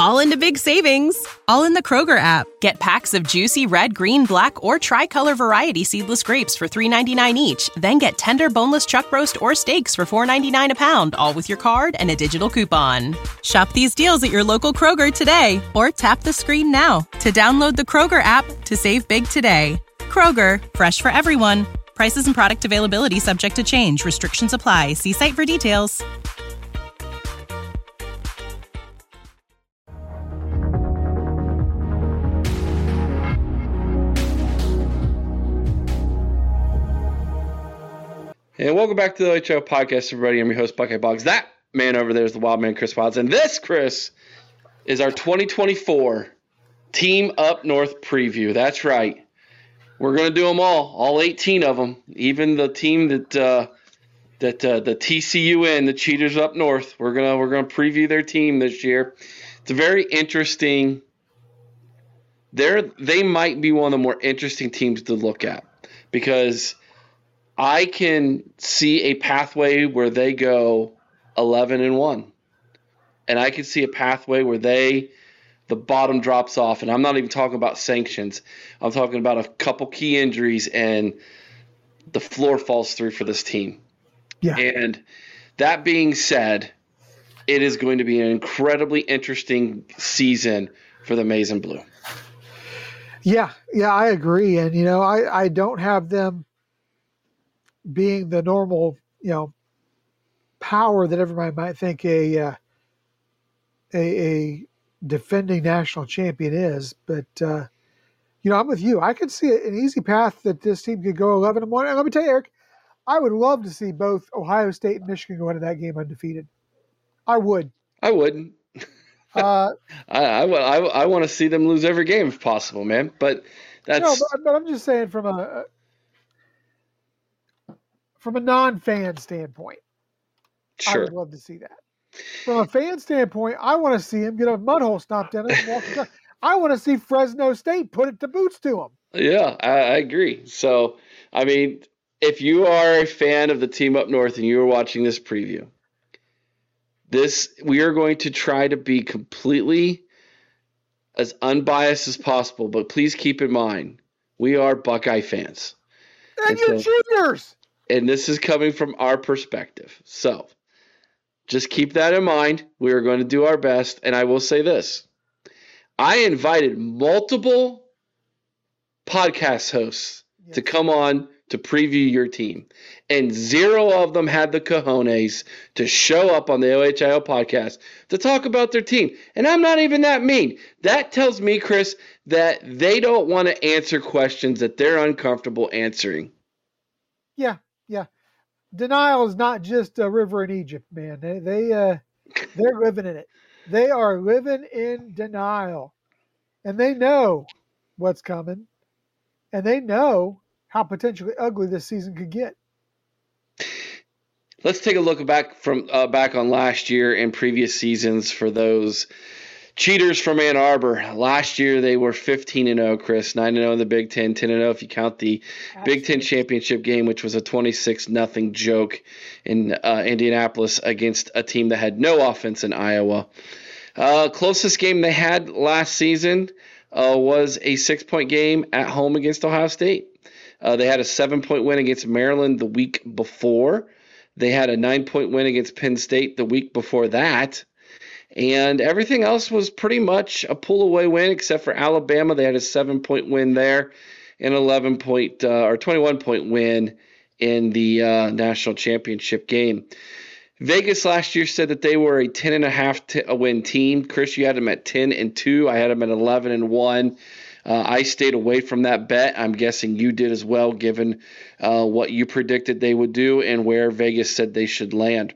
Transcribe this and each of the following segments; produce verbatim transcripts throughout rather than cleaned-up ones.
fall into big savings, all in the Kroger app. Get packs of juicy red, green, black, or tricolor variety seedless grapes for three ninety-nine each. Then get tender boneless chuck roast or steaks for four ninety-nine a pound, all with your card and a digital coupon. Shop these deals at your local Kroger today, or tap the screen now to download the Kroger app to save big today. Kroger, fresh for everyone. Prices and product availability subject to change. Restrictions apply. See site for details. And welcome back to the O H L Podcast, everybody. I'm your host, Buckeye Boggs. That man over there is the wild man, Chris Wilds. And this, Chris, is our twenty twenty-four Team Up North preview. That's right. We're going to do them all, all eighteen of them, even the team that uh, that uh, the T C U N, the Cheaters Up North. We're gonna we're gonna preview their team this year. It's a very interesting. They're they might be one of the more interesting teams to look at because I can see a pathway where they go eleven and one, and I can see a pathway where they. The bottom drops off, and I'm not even talking about sanctions. I'm talking about a couple key injuries, and the floor falls through for this team. Yeah. And that being said, it is going to be an incredibly interesting season for the Maize and Blue. Yeah, yeah, I agree. And, you know, I, I don't have them being the normal, you know, power that everybody might think a uh, a, a defending national champion is, but uh, you know, I'm with you. I could see an easy path that this team could go eleven and one. And let me tell you, Eric, I would love to see both Ohio State and Michigan go into that game undefeated. I would. I wouldn't. Uh, I, I, I, I want to see them lose every game if possible, man. But that's no, but, but I'm just saying from a from a non-fan standpoint, sure. I would love to see that. From a fan standpoint, I want to see him get a mud hole stomped in him and walk across. I want to see Fresno State put it to boots to him. Yeah, I, I agree. So, I mean, if you are a fan of the Team Up North and you are watching this preview, this we are going to try to be completely as unbiased as possible. But please keep in mind, we are Buckeye fans. And, and you're so, Cheaters! And this is coming from our perspective. So, just keep that in mind. We are going to do our best. And I will say this. I invited multiple podcast hosts yes. to come on to preview your team. And zero of them had the cojones to show up on the O H I O podcast to talk about their team. And I'm not even that mean. That tells me, Chris, that they don't want to answer questions that they're uncomfortable answering. Yeah, yeah. Denial is not just a river in Egypt, man. They, they, uh, they're living in it. They are living in denial. And they know what's coming. And they know how potentially ugly this season could get. Let's take a look back from uh, back on last year and previous seasons for those cheaters from Ann Arbor. Last year they were fifteen and oh, Chris, nine and oh in the Big Ten, ten and oh if you count the Absolutely. Big Ten championship game, which was a twenty-six nothing joke in uh, Indianapolis against a team that had no offense in Iowa. Uh, closest game they had last season uh, was a six-point game at home against Ohio State. Uh, they had a seven-point win against Maryland the week before. They had a nine-point win against Penn State the week before that. And everything else was pretty much a pull-away win except for Alabama. They had a seven-point win there, an eleven-point uh, or twenty-one-point win in the uh, national championship game. Vegas last year said that they were a ten and a half t- a win team. Chris, you had them at ten and two. I had them at eleven and one. Uh, I stayed away from that bet. I'm guessing you did as well, given uh, what you predicted they would do and where Vegas said they should land.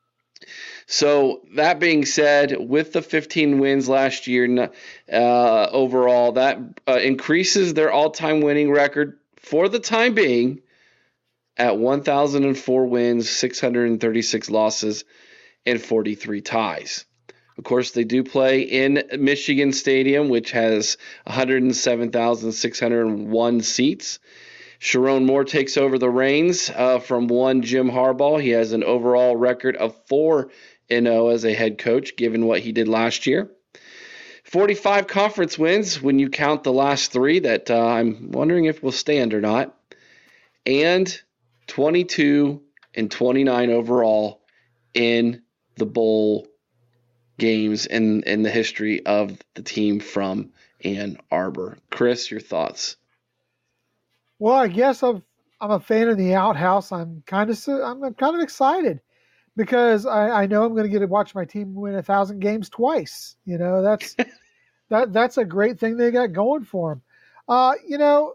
So that being said, with the fifteen wins last year uh, overall, that uh, increases their all-time winning record for the time being at one thousand four wins, six hundred thirty-six losses, and forty-three ties. Of course, they do play in Michigan Stadium, which has one hundred seven thousand six hundred one seats. Sharon Moore takes over the reins uh, from one Jim Harbaugh. He has an overall record of four and oh as a head coach, given what he did last year. forty-five conference wins when you count the last three that uh, I'm wondering if will stand or not, and twenty-two and twenty-nine overall in the bowl games in, in the history of the team from Ann Arbor. Chris, your thoughts? Well, I guess I'm I'm a fan of the outhouse. I'm kind of I'm kind of excited because I, I know I'm going to get to watch my team win a thousand games twice. You know, that's that that's a great thing they got going for them. Uh, you know,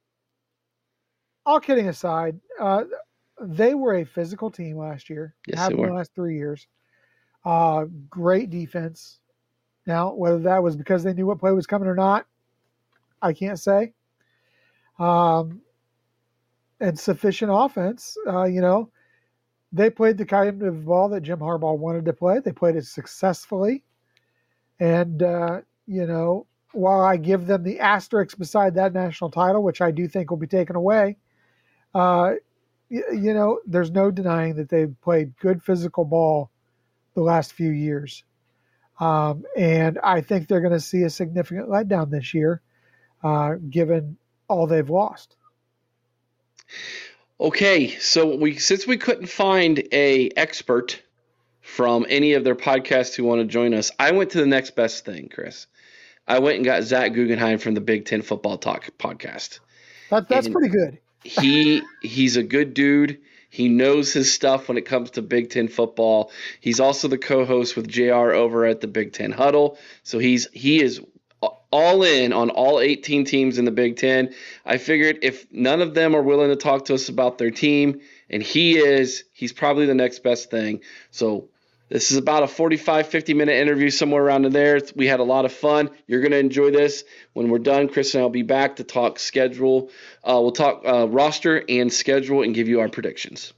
all kidding aside, uh, they were a physical team last year. Yes, have they been were. the last three years. Uh, great defense. Now, whether that was because they knew what play was coming or not, I can't say. Um, and sufficient offense. Uh, you know, they played the kind of ball that Jim Harbaugh wanted to play. They played it successfully. And, uh, you know, while I give them the asterisk beside that national title, which I do think will be taken away, uh, you, you know, there's no denying that they've played good physical ball the last few years. Um, and I think they're going to see a significant letdown this year, uh, given all they've lost. Okay, so we since we couldn't find a expert from any of their podcasts who want to join us, I went to the next best thing, Chris. I went and got Zach Guggenheim from the Big Ten Football Talk podcast. That, that's And pretty good. he he's a good dude. He knows his stuff when it comes to Big Ten football. He's also the co-host with J R over at the Big Ten Huddle. So he's he is all in on all eighteen teams in the Big Ten. I figured if none of them are willing to talk to us about their team, and he is, he's probably the next best thing. So this is about a forty-five, fifty minute interview, somewhere around in there. We had a lot of fun. You're going to enjoy this. When we're done, Chris and I will be back to talk schedule. Uh, we'll talk uh, roster and schedule and give you our predictions.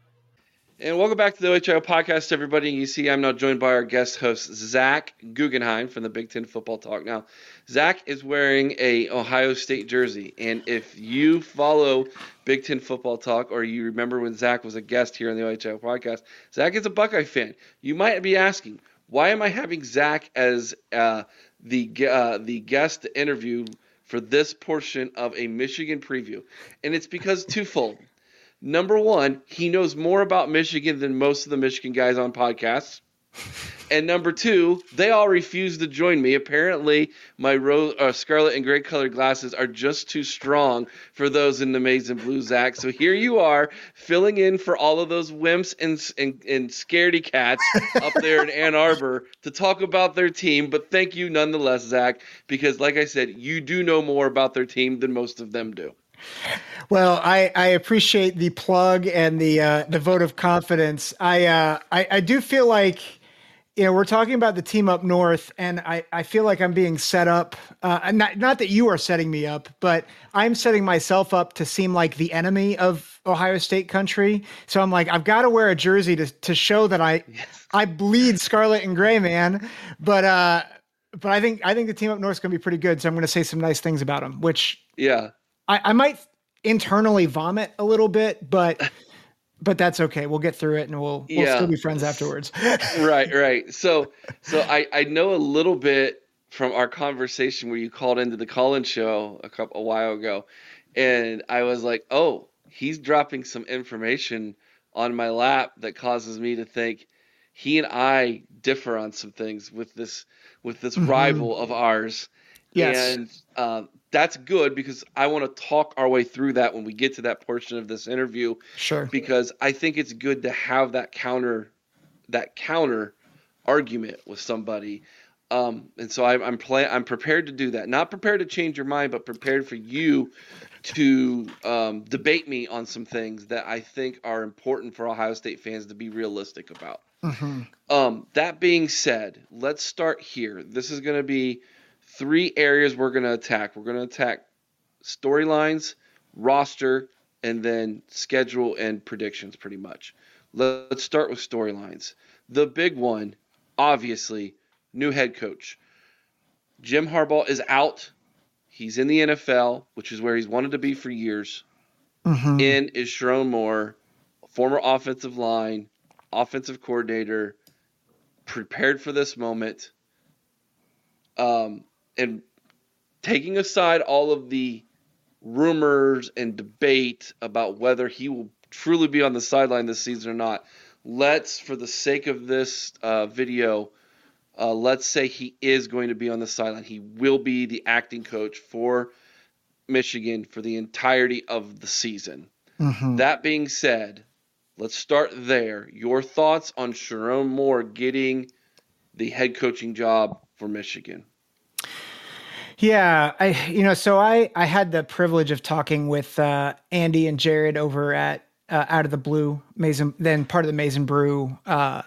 And welcome back to the O H I O podcast, everybody. You see I'm now joined by our guest host, Zach Guggenheim from the Big Ten Football Talk. Now, Zach is wearing a Ohio State jersey, and if you follow Big Ten Football Talk, or you remember when Zach was a guest here on the O H I O podcast, Zach is a Buckeye fan. You might be asking, why am I having Zach as uh, the uh, the guest interview for this portion of a Michigan preview? And it's because twofold. Number one, he knows more about Michigan than most of the Michigan guys on podcasts. And number two, they all refuse to join me. Apparently, my rose, uh, scarlet and gray colored glasses are just too strong for those in the maize and blue, Zach. So here you are, filling in for all of those wimps and, and, and scaredy cats up there in Ann Arbor to talk about their team. But thank you nonetheless, Zach, because like I said, you do know more about their team than most of them do. Well, I, I appreciate the plug and the uh, the vote of confidence. I, uh, I I do feel like, you know, we're talking about the team up north, and I, I feel like I'm being set up. Uh, not not that you are setting me up, but I'm setting myself up to seem like the enemy of Ohio State country. So I'm like, I've got to wear a jersey to to show that I yes. I bleed scarlet and gray, man. But uh, but I think I think the team up north is going to be pretty good. So I'm going to say some nice things about them, which yeah. I, I might internally vomit a little bit, but but that's okay. We'll get through it, and we'll we'll yeah. still be friends afterwards. right, right. So so I, I know a little bit from our conversation where you called into the call-in show a couple a while ago, and I was like, oh, he's dropping some information on my lap that causes me to think he and I differ on some things with this with this mm-hmm. rival of ours. Yes. And um, that's good because I want to talk our way through that when we get to that portion of this interview. Sure. Because I think it's good to have that counter, that counter argument with somebody. Um, and so I, I'm play, I'm prepared to do that. Not prepared to change your mind, but prepared for you to um, debate me on some things that I think are important for Ohio State fans to be realistic about. Mm-hmm. Um, that being said, let's start here. This is going to be three areas we're going to attack. We're going to attack storylines, roster, and then schedule and predictions pretty much. Let's start with storylines. The big one, obviously, new head coach. Jim Harbaugh is out. He's in the N F L, which is where he's wanted to be for years. Mm-hmm. In is Sherrone Moore, former offensive line, offensive coordinator, prepared for this moment. Um, and taking aside all of the rumors and debate about whether he will truly be on the sideline this season or not, let's, for the sake of this uh, video, uh, let's say he is going to be on the sideline. He will be the acting coach for Michigan for the entirety of the season. Mm-hmm. That being said, let's start there. Your thoughts on Sherrone Moore getting the head coaching job for Michigan? Yeah, I you know, so I I had the privilege of talking with uh, Andy and Jared over at uh, Out of the Blue, Mason, then part of the Maize n Brew uh,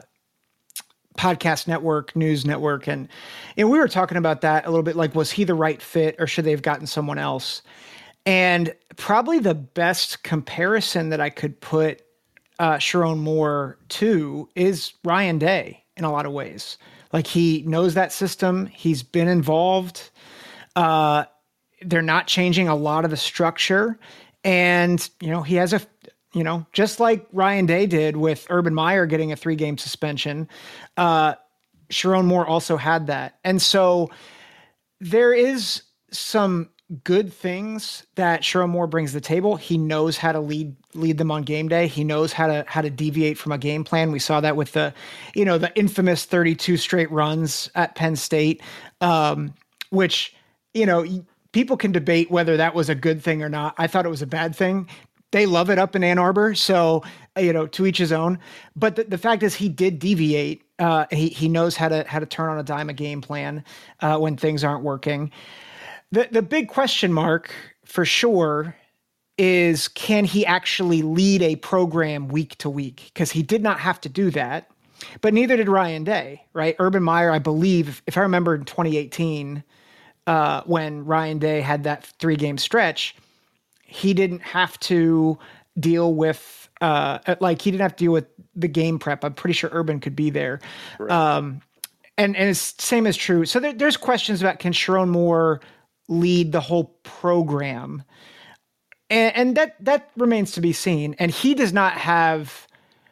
podcast network, news network, and and we were talking about that a little bit. Like, was he the right fit, or should they have gotten someone else? And probably the best comparison that I could put uh, Sherrone Moore to is Ryan Day in a lot of ways. Like, he knows that system. He's been involved. Uh, they're not changing a lot of the structure. And, you know, he has a, you know, just like Ryan Day did with Urban Meyer getting a three game suspension, uh, Sherrone Moore also had that. And so there is some good things that Sherrone Moore brings to the table. He knows how to lead lead them on game day. He knows how to how to deviate from a game plan. We saw that with the, you know, the infamous thirty-two straight runs at Penn State, um, which, you know, people can debate whether that was a good thing or not. I thought it was a bad thing. They love it up in Ann Arbor, so, you know, to each his own. But the, the fact is, he did deviate. Uh, he he knows how to how to turn on a dime a game plan uh, when things aren't working. The the big question mark for sure is, can he actually lead a program week to week? Because he did not have to do that, but neither did Ryan Day, right? Urban Meyer, I believe, if I remember in twenty eighteen, uh, when Ryan Day had that three game stretch, he didn't have to deal with, uh, like he didn't have to deal with the game prep. I'm pretty sure Urban could be there. Right. Um, and, and it's same as true. So there, there's questions about, can Sherrone Moore lead the whole program? And, and that, that remains to be seen. And he does not have,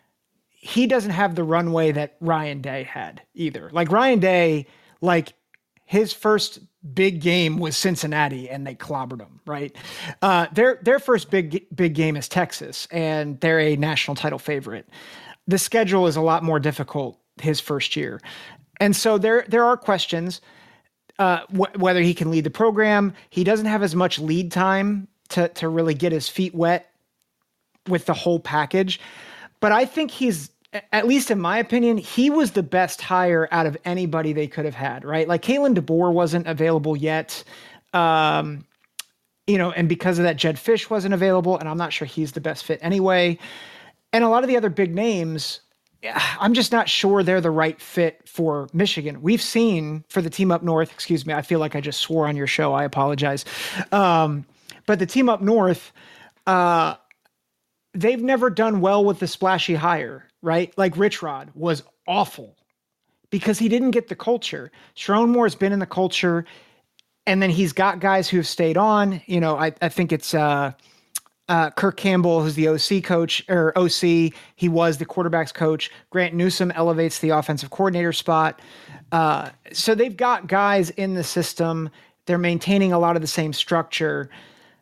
he doesn't have the runway that Ryan Day had either. Like Ryan Day, like his first big game was Cincinnati and they clobbered them, right? Uh, their, their first big, big game is Texas, and they're a national title favorite. The schedule is a lot more difficult his first year. And so there, there are questions, uh, wh- whether he can lead the program. He doesn't have as much lead time to, to really get his feet wet with the whole package. But I think he's, at least in my opinion, he was the best hire out of anybody they could have had, right? Like Kalen DeBoer wasn't available yet. Um, you know, and because of that, Jedd Fisch wasn't available, and I'm not sure he's the best fit anyway. And a lot of the other big names, I'm just not sure they're the right fit for Michigan. We've seen for the team up north, excuse me, I feel like I just swore on your show. I apologize. Um, but the team up north, uh, they've never done well with the splashy hire, right? Like Rich Rod was awful because he didn't get the culture. Sherrone Moore's been in the culture, and then he's got guys who have stayed on. You know, I, I think it's uh, uh, Kirk Campbell, who's the O C coach, or O C. He was the quarterback's coach. Grant Newsome elevates the offensive coordinator spot. Uh, so they've got guys in the system. They're maintaining a lot of the same structure.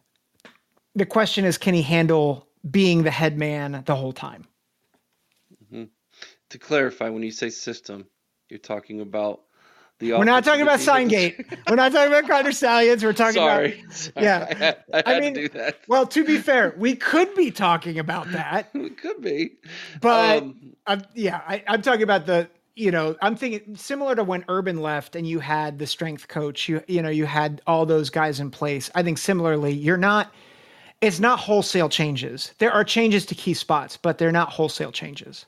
The question is, can he handle being the head man the whole time? Mm-hmm. To clarify, when you say system, you're talking about the. We're not talking about Signgate. We're not talking about Connor Stallions. We're talking Sorry. about. Sorry. Yeah, I had, I had I mean, to do that. Well, to be fair, we could be talking about that. We could be, but um, I'm, yeah, I, I'm talking about the. You know, I'm thinking similar to when Urban left and you had the strength coach. You you know you had all those guys in place. I think similarly, you're not. It's not wholesale changes. There are changes to key spots, but they're not wholesale changes.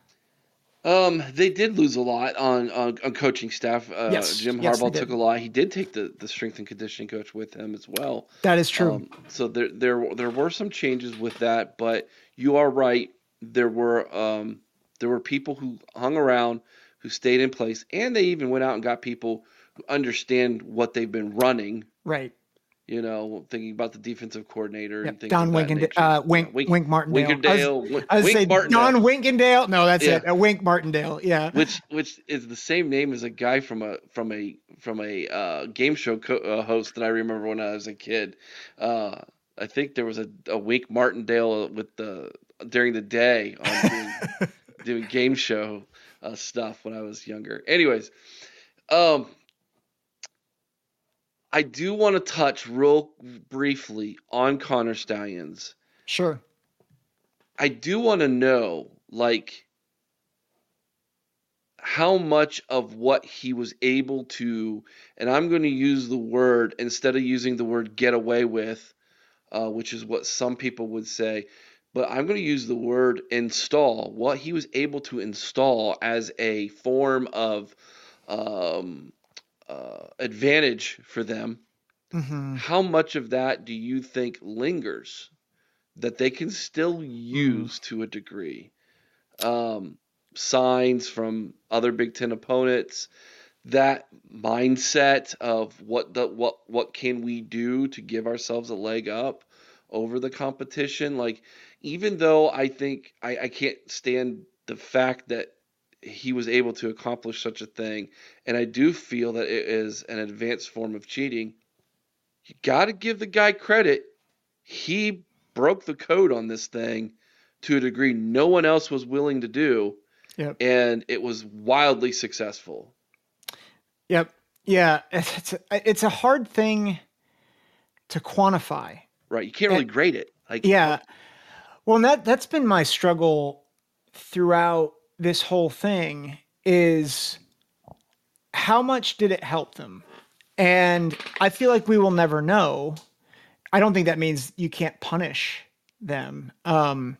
Um, they did lose a lot on on, on coaching staff. Uh, yes. Jim yes, Harbaugh took a lot. He did take the, the strength and conditioning coach with him as well. That is true. Um, so there there there were some changes with that, but you are right. There were um there were people who hung around, who stayed in place, and they even went out and got people who understand what they've been running. Right. You know, thinking about the defensive coordinator Yep. and things Don of that Winkende- nature. uh, Wink, yeah, Wink, Wink Martindale. Winkerdale. I was, I was Wink say Martindale. Don Winkendale. No, that's Yeah. it. A Wink Martindale. Yeah. Which which is the same name as a guy from a from a from a uh, game show co- uh, host that I remember when I was a kid. Uh, I think there was a, a Wink Martindale with the during the day on doing, doing game show uh, stuff when I was younger. Anyways, um. I do want to touch real briefly on Connor Stalions. Sure. I do want to know, like, how much of what he was able to, and I'm going to use the word, instead of using the word get away with, uh, which is what some people would say, but I'm going to use the word install, what he was able to install as a form of um, uh, advantage for them. Mm-hmm. How much of that do you think lingers that they can still use mm. to a degree? Um, signs from other Big Ten opponents, that mindset of what the what what can we do to give ourselves a leg up over the competition? Like, even though I think I, I can't stand the fact that he was able to accomplish such a thing, and I do feel that it is an advanced form of cheating, you got to give the guy credit. He broke the code on this thing to a degree no one else was willing to do. Yep. And it was wildly successful. Yep. Yeah. It's a, it's a hard thing to quantify. Right. You can't really and, grade it. Like, yeah. Well, and that, that's been my struggle throughout this whole thing, is how much did it help them? And I feel like we will never know. I don't think that means you can't punish them. Um,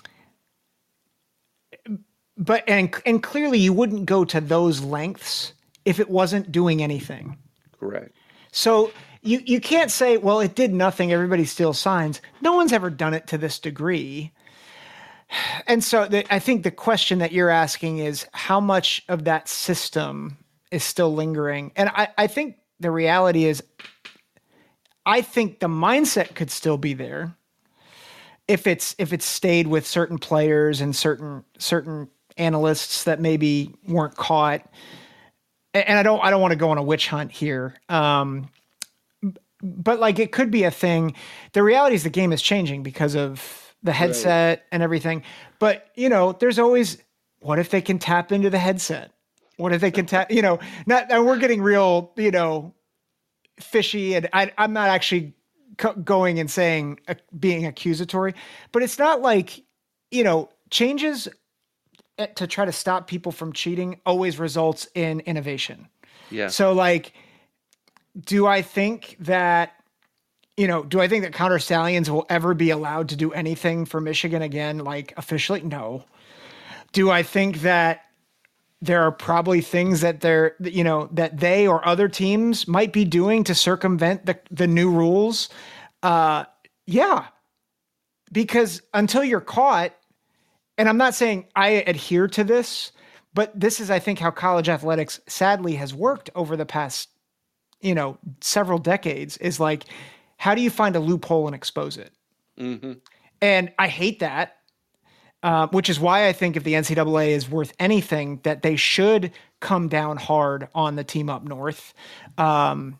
but, and, and clearly you wouldn't go to those lengths if it wasn't doing anything. Correct. So you, you can't say, well, it did nothing, everybody steals signs. No one's ever done it to this degree. And so the, I think the question that you're asking is how much of that system is still lingering? And I, I think the reality is, I think the mindset could still be there if it's if it's stayed with certain players and certain certain analysts that maybe weren't caught. And I don't I don't want to go on a witch hunt here, um, but like it could be a thing. The reality is the game is changing because of the headset right. and everything. But you know, there's always, what if they can tap into the headset? What if they can tap? You know, not and we're getting real, you know, fishy, and I, I'm not actually co- going and saying uh, being accusatory, but it's not like, you know, changes to try to stop people from cheating always results in innovation. Yeah. So like, do I think that, you know, do I think that Connor Stalions will ever be allowed to do anything for Michigan again, like officially? No. Do I think that there are probably things that they're, you know, that they or other teams might be doing to circumvent the, the new rules? Uh, yeah. Because until you're caught, and I'm not saying I adhere to this, but this is, I think, how college athletics sadly has worked over the past, you know, several decades, is like, how do you find a loophole and expose it? Mm-hmm. And I hate that. Uh, which is why I think if the N C double A is worth anything, that they should come down hard on the team up north. Um,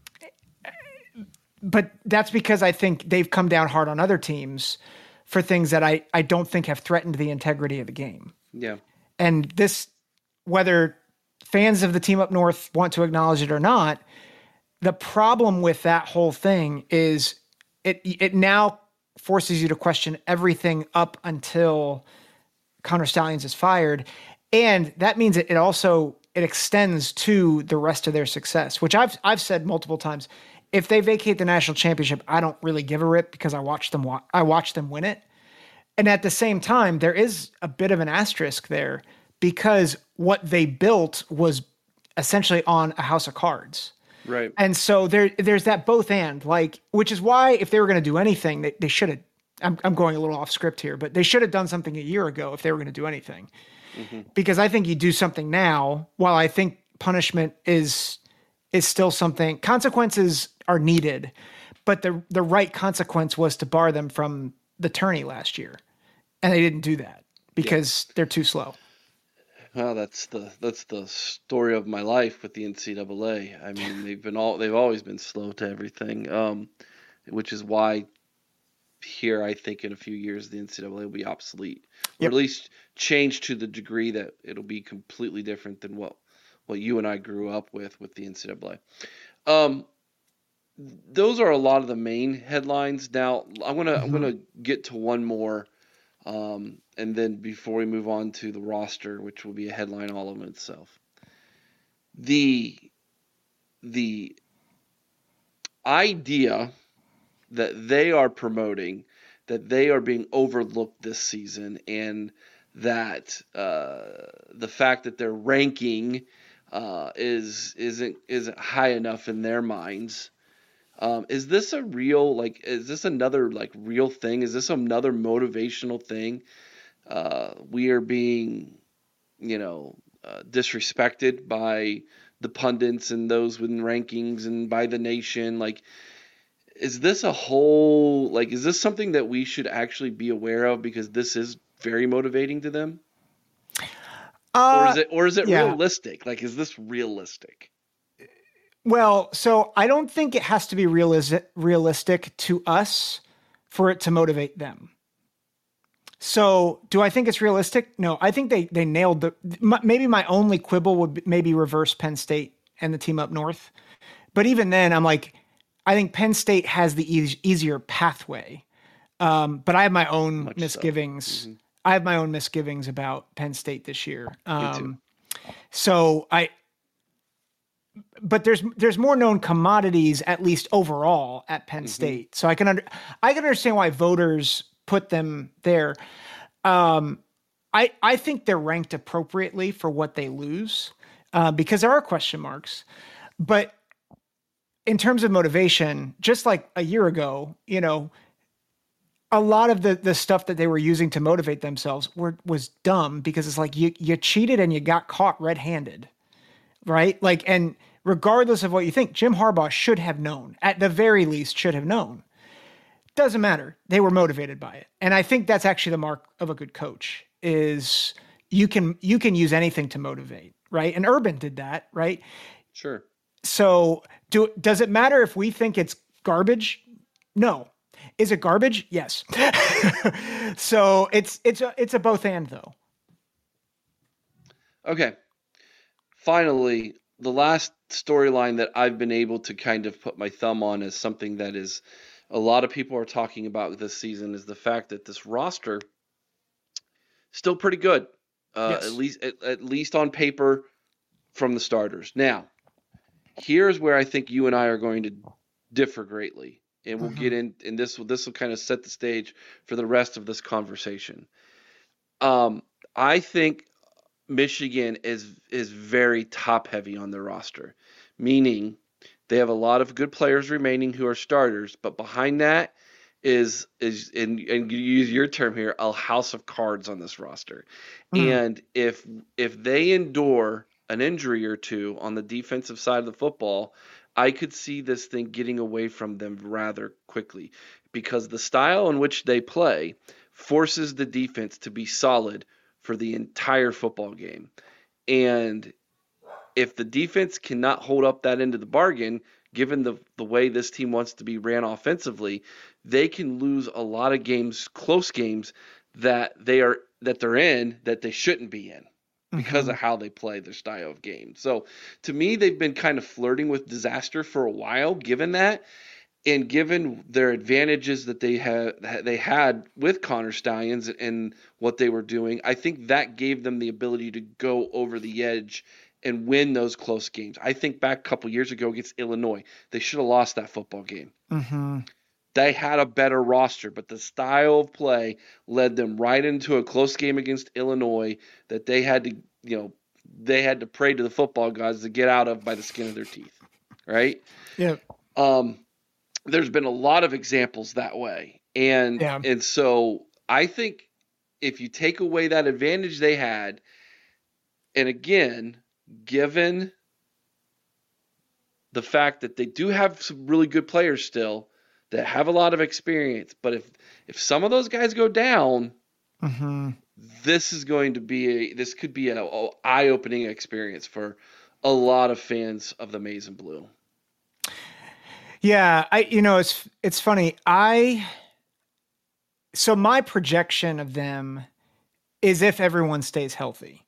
but that's because I think they've come down hard on other teams for things that I, I don't think have threatened the integrity of the game. Yeah. And this, whether fans of the team up north want to acknowledge it or not, the problem with that whole thing is it it now forces you to question everything up until Connor Stalions is fired. And that means it, it also, it extends to the rest of their success, which I've, I've said multiple times. If they vacate the national championship, I don't really give a rip because I watched them, wa- I watched them win it. And at the same time, there is a bit of an asterisk there because what they built was essentially on a house of cards. Right. And so there, there's that both and, like, which is why if they were going to do anything, they, they should have, I'm, I'm going a little off script here, but they should have done something a year ago if they were going to do anything. Mm-hmm. Because I think you do something now, while I think punishment is, is still something, consequences are needed, but the the right consequence was to bar them from the tourney last year, and they didn't do that because yeah. they're too slow. Well, that's the that's the story of my life with the N C double A. I mean, they've been all they've always been slow to everything, um, which is why here I think in a few years the N C double A will be obsolete, yep. or at least change to the degree that it'll be completely different than what what you and I grew up with with the N C double A. Um, those are a lot of the main headlines. Now I'm gonna mm-hmm. I'm gonna get to one more. Um, and then before we move on to the roster, which will be a headline all of itself, the the idea that they are promoting, that they are being overlooked this season, and that uh, the fact that their ranking uh, is isn't isn't high enough in their minds. Um, is this a real, like, is this another, like, real thing? Is this another motivational thing? Uh, we are being, you know, uh, disrespected by the pundits and those with rankings and by the nation. Like, is this a whole, like, is this something that we should actually be aware of because this is very motivating to them? Uh, or is it, or is it yeah. realistic? Like, is this realistic? Well, so I don't think it has to be realistic, realistic to us for it to motivate them. So do I think it's realistic? No, I think they, they nailed the, maybe my only quibble would be maybe reverse Penn State and the team up north. But even then I'm like, I think Penn State has the e- easier pathway. Um, but I have my own Much misgivings. So. Mm-hmm. I have my own misgivings about Penn State this year. Um, so I, But there's there's more known commodities, at least overall, at Penn mm-hmm. State. So I can under, I can understand why voters put them there. Um, I I think they're ranked appropriately for what they lose uh, because there are question marks. But in terms of motivation, just like a year ago, you know, a lot of the the stuff that they were using to motivate themselves were was dumb because it's like you you cheated and you got caught red-handed. Right? Like, and regardless of what you think, Jim Harbaugh should have known, at the very least should have known. Doesn't matter. They were motivated by it. And I think that's actually the mark of a good coach is you can, you can use anything to motivate, right? And Urban did that, right? Sure. So do, does it matter if we think it's garbage? No. Is it garbage? Yes. So it's, it's a, it's a both and though. Okay. Finally, the last storyline that I've been able to kind of put my thumb on as something that is a lot of people are talking about this season is the fact that this roster still pretty good, uh, yes. at least at, at least on paper from the starters. Now, here's where I think you and I are going to differ greatly, and we'll mm-hmm. get in. And this will this will kind of set the stage for the rest of this conversation. Um, I think Michigan is is very top heavy on their roster, meaning they have a lot of good players remaining who are starters, but behind that is is and, and you use your term here, a house of cards on this roster. Mm. And if if they endure an injury or two on the defensive side of the football, I could see this thing getting away from them rather quickly because the style in which they play forces the defense to be solid for the entire football game. And if the defense cannot hold up that end of the bargain, given the, the way this team wants to be ran offensively, they can lose a lot of games, close games that they are that they're in that they shouldn't be in because mm-hmm. of how they play their style of game. So to me, they've been kind of flirting with disaster for a while, given that. And given their advantages that they had they had with Connor Stalions and what they were doing, I think that gave them the ability to go over the edge and win those close games. I think back a couple years ago against Illinois, they should have lost that football game. Mm-hmm. They had a better roster, but the style of play led them right into a close game against Illinois that they had to, you know, they had to pray to the football gods to get out of by the skin of their teeth, right? Yeah. Um. There's been a lot of examples that way. And yeah. and so I think if you take away that advantage they had, and again, given the fact that they do have some really good players still, that have a lot of experience. But if if some of those guys go down, mm-hmm. this is going to be a this could be an eye-opening experience for a lot of fans of the Maize and Blue. Yeah, I you know it's it's funny. I so my projection of them is if everyone stays healthy.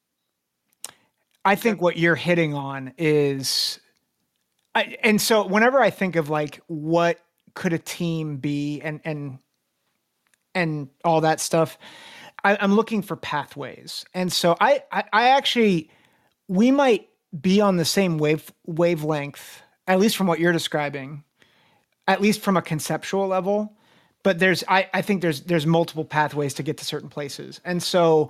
I think what you're hitting on is, I, and so whenever I think of like what could a team be and and and all that stuff, I, I'm looking for pathways. And so I, I I actually we might be on the same wave wavelength, at least from what you're describing, at least from a conceptual level. But there's I, I think there's there's multiple pathways to get to certain places. And so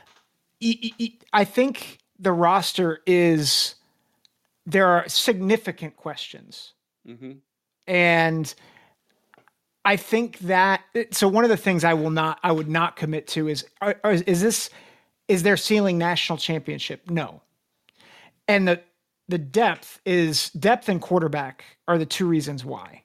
I think the roster is, there are significant questions. Mm-hmm. And I think that, so one of the things I will not, I would not commit to is, are, are, is this, is their ceiling national championship? No. And the, the depth is, depth and quarterback are the two reasons why.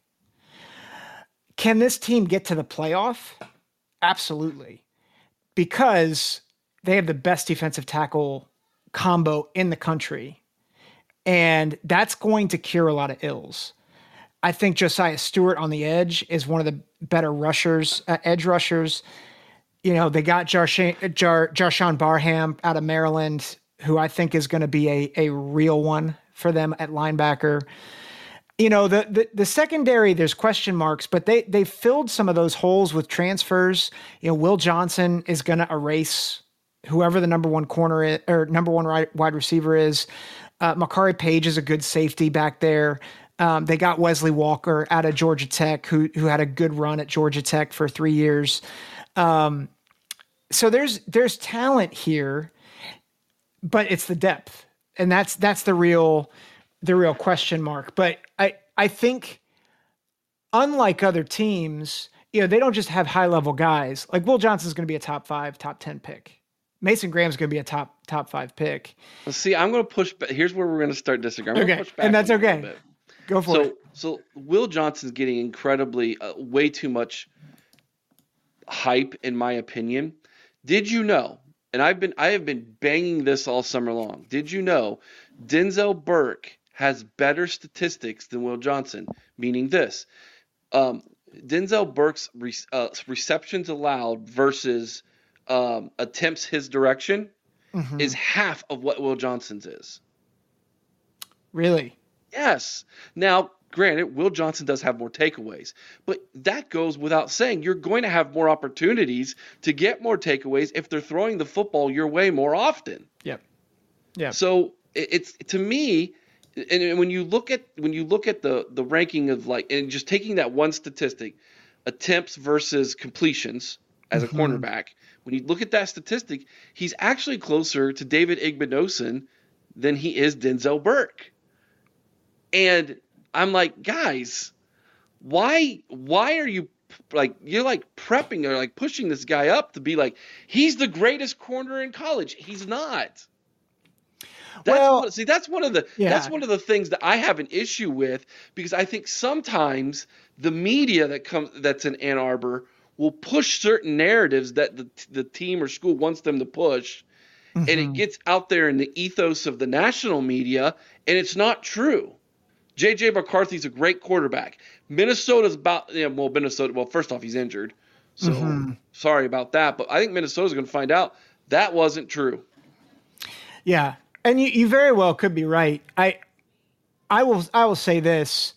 Can this team get to the playoff? Absolutely. Because they have the best defensive tackle combo in the country. And that's going to cure a lot of ills. I think Josiah Stewart on the edge is one of the better rushers, uh, edge rushers. You know, they got Jarshawn, Jar, Jarshawn Barham out of Maryland, who I think is going to be a, a real one for them at linebacker. You know, the, the the secondary, there's question marks, but they they filled some of those holes with transfers. You know, Will Johnson is going to erase whoever the number one corner is, or number one right, wide receiver is. Uh, Makari Page is a good safety back there. Um, they got Wesley Walker out of Georgia Tech, who who had a good run at Georgia Tech for three years. Um, so there's there's talent here, but it's the depth, and that's that's the real the real question mark. But I I think, unlike other teams, you know, they don't just have high level guys. Like Will Johnson's going to be a top five, top ten pick. Mason Graham's going to be a top top five pick. Well, see, I'm going to push back. Here's where we're going to start disagreeing. I'm okay, push back and that's okay. Go for so, it. So Will Johnson's getting incredibly, uh, way too much hype, in my opinion. Did you know? And I've been, I have been banging this all summer long. Did you know Denzel Burke has better statistics than Will Johnson? Meaning this, um, Denzel Burke's re- uh, receptions allowed versus um, attempts his direction mm-hmm. is half of what Will Johnson's is. Really? Yes. Now, granted, Will Johnson does have more takeaways, but that goes without saying. You're going to have more opportunities to get more takeaways if they're throwing the football your way more often. Yep. Yeah. So it's, to me, and when you look at when you look at the the ranking of like, and just taking that one statistic, attempts versus completions as a mm-hmm. cornerback, when you look at that statistic, he's actually closer to David Igbinosun than he is Denzel Burke. And I'm like, guys, why why are you like you're like prepping or like pushing this guy up to be like he's the greatest corner in college? He's not. That's well, what, see, that's one of the yeah. that's one of the things that I have an issue with, because I think sometimes the media that comes that's in Ann Arbor will push certain narratives that the the team or school wants them to push, mm-hmm. and it gets out there in the ethos of the national media, and it's not true. J J McCarthy's a great quarterback. Minnesota's about yeah, well, Minnesota. Well, first off, he's injured, so mm-hmm. sorry about that. But I think Minnesota's going to find out that wasn't true. Yeah, and you, you very well could be right. I, I will I will say this.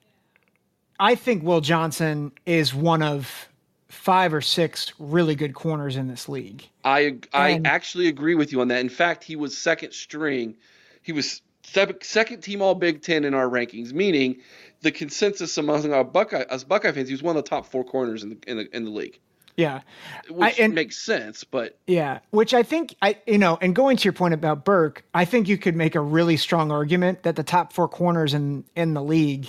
I think Will Johnson is one of five or six really good corners in this league. I I and, actually agree with you on that. In fact, he was second string. He was second team all Big Ten in our rankings, meaning the consensus among our Buckeye, us Buckeye fans, he was one of the top four corners in the in the, in the league. Yeah, which I, and, makes sense, but yeah, which I think I you know, and going to your point about Burke, I think you could make a really strong argument that the top four corners in in the league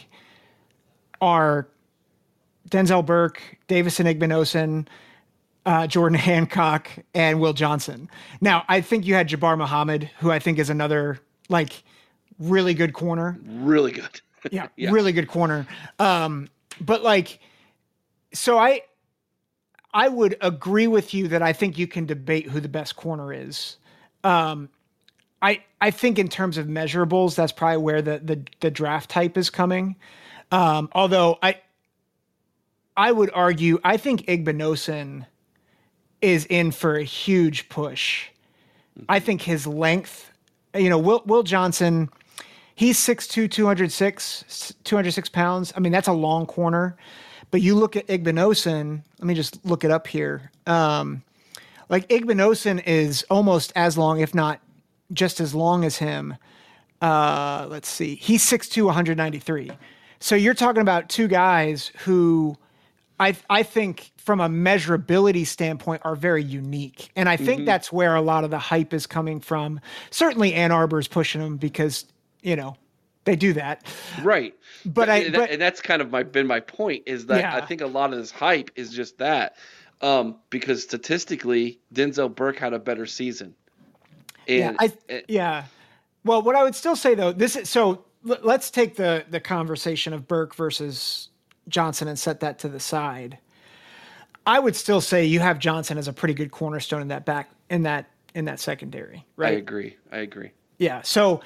are Denzel Burke, Davison Igbinosun, uh, Jordan Hancock, and Will Johnson. Now, I think you had Jabbar Muhammad, who I think is another like. Really good corner. Really good. yeah, yeah, really good corner. Um, but like, so I I would agree with you that I think you can debate who the best corner is. Um, I I think in terms of measurables, that's probably where the the, the draft type is coming. Um, although I I would argue I think Igbinosun is in for a huge push. I think his length, you know, Will Will Johnson, he's six two, two hundred six, two hundred six pounds. I mean, that's a long corner. But you look at Igbinosun, let me just look it up here. Um, like Igbinosun is almost as long, if not just as long as him. Uh, let's see. He's six two, one ninety-three. So you're talking about two guys who I I think from a measurability standpoint are very unique. And I think mm-hmm. that's where a lot of the hype is coming from. Certainly Ann Arbor's pushing them because, you know, they do that. Right. But I, and, but, and that's kind of my, been my point is that yeah. I think a lot of this hype is just that, um, because statistically Denzel Burke had a better season. And, yeah. I, and, yeah. Well, what I would still say though, this is, so l- let's take the, the conversation of Burke versus Johnson and set that to the side. I would still say you have Johnson as a pretty good cornerstone in that back, in that, in that secondary, right? I agree. I agree. Yeah. So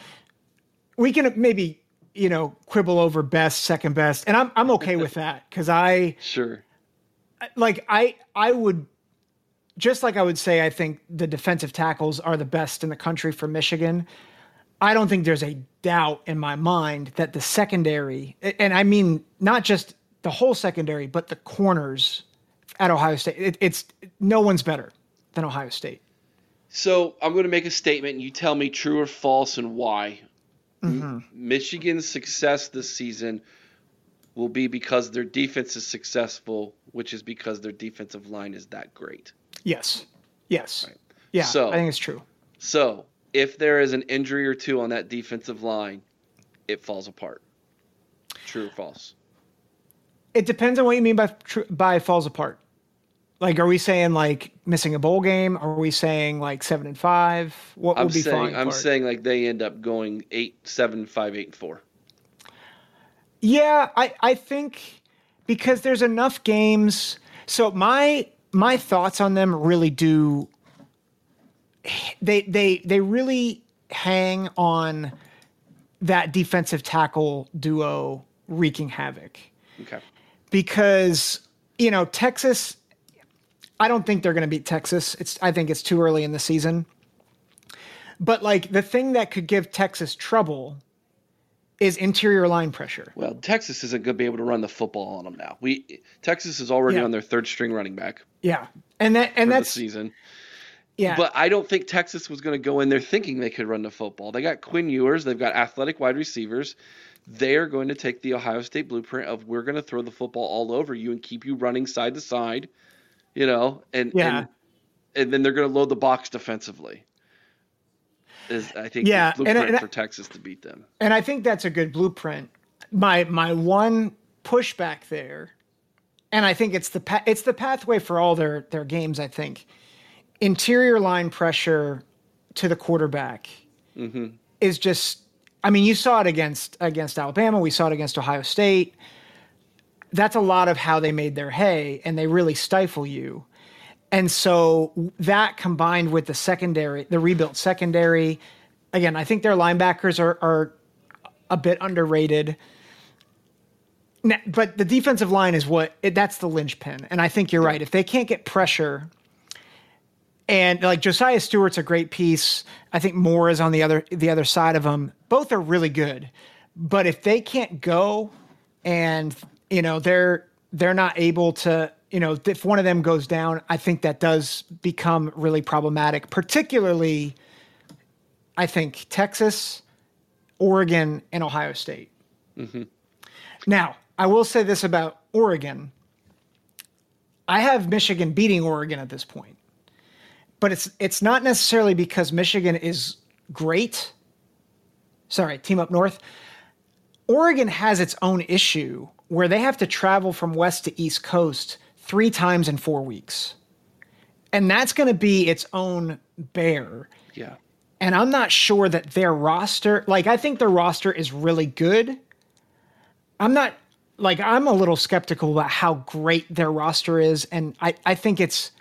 we can maybe, you know, quibble over best, second best. And I'm, I'm okay with that. Cause I, sure. Like I, I would just like I would say, I think the defensive tackles are the best in the country for Michigan. I don't think there's a doubt in my mind that the secondary, and I mean, not just the whole secondary, but the corners at Ohio State, it, it's no one's better than Ohio State. So I'm going to make a statement and you tell me true or false and why. Mm-hmm. M- Michigan's success this season will be because their defense is successful, which is because their defensive line is that great. Yes. Yes. Right. Yeah, so, I think it's true. So if there is an injury or two on that defensive line, it falls apart. True or false? It depends on what you mean by by falls apart. Like, are we saying like missing a bowl game? Are we saying like seven and five? What I'm would be saying, falling apart? I'm saying like they end up going eight, seven, five, eight, and four. Yeah, I, I think because there's enough games. So my my thoughts on them really do. They they they really hang on that defensive tackle duo wreaking havoc. Okay. Because, you know, Texas, I don't think they're going to beat Texas. It's I think it's too early in the season. But like the thing that could give Texas trouble is interior line pressure. Well, Texas isn't going to be able to run the football on them now. We Texas is already yeah. on their third string running back. Yeah. And that and for that's the season. Yeah. But I don't think Texas was going to go in there thinking they could run the football. They got Quinn Ewers, they've got athletic wide receivers. They're going to take the Ohio State blueprint of we're going to throw the football all over you and keep you running side to side, you know, and yeah. and, and then they're going to load the box defensively. Is I think yeah. the blueprint and, and, for Texas to beat them. And I think that's a good blueprint. My my one pushback there, and I think it's the pa- it's the pathway for all their their games. I think interior line pressure to the quarterback mm-hmm. is just. I mean, you saw it against against Alabama. We saw it against Ohio State. That's a lot of how they made their hay, and they really stifle you. And so that combined with the secondary, the rebuilt secondary, again, I think their linebackers are, are a bit underrated. But the defensive line is what it, that's the linchpin. And I think you're right. If they can't get pressure, and like Josiah Stewart's a great piece. I think Moore is on the other the other side of them. Both are really good. But if they can't go and, you know, they're they're not able to, you know, if one of them goes down, I think that does become really problematic, particularly, I think, Texas, Oregon, and Ohio State. Mm-hmm. Now, I will say this about Oregon. I have Michigan beating Oregon at this point. But it's it's not necessarily because Michigan is great. Sorry, Team Up North. Oregon has its own issue where they have to travel from west to east coast three times in four weeks. And that's going to be its own bear. Yeah. And I'm not sure that their roster, like I think their roster is really good. I'm not like I'm a little skeptical about how great their roster is, and I, I think it's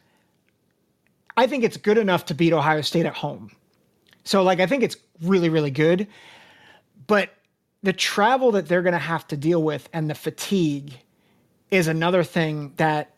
I think it's good enough to beat Ohio State at home. So like I think it's really, really good. But the travel that they're going to have to deal with and the fatigue is another thing that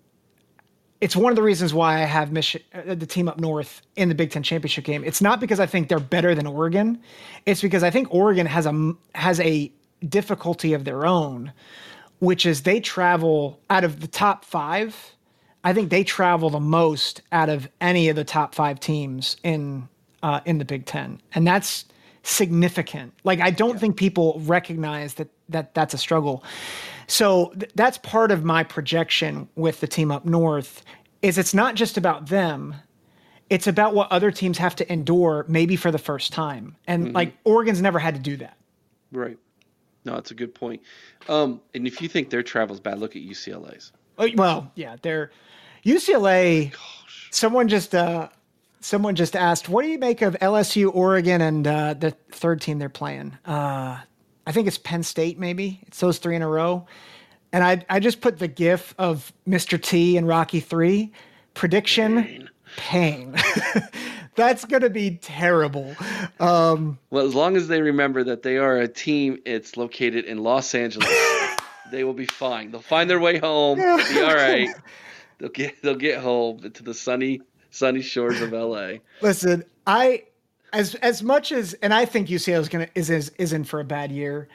it's one of the reasons why I have Mich- the team up north in the Big Ten championship game. It's not because I think they're better than Oregon. It's because I think Oregon has a, has a difficulty of their own, which is they travel out of the top five. I think they travel the most out of any of the top five teams in, uh, in the Big Ten. And that's significant. Like, I don't yeah. think people recognize that, that that's a struggle. So th- that's part of my projection with the team up north is it's not just about them. It's about what other teams have to endure maybe for the first time. And mm-hmm. like Oregon's never had to do that. Right. No, that's a good point. Um, and if you think their travel's bad, look at U C L A's. Oh, well, yeah, they're U C L A. Gosh. Someone just, uh, someone just asked, what do you make of L S U, Oregon, and uh, the third team they're playing? Uh, I think it's Penn State, maybe. It's those three in a row. And I I just put the gif of Mister T and Rocky three. Prediction, pain. pain. That's going to be terrible. Um, well, as long as they remember that they are a team, it's located in Los Angeles, they will be fine. They'll find their way home. They'll be all right. They'll get they'll get home to the sunny sunny shores of L A. Listen, I as as much as and I think U C L A is gonna is is, is in for a bad year,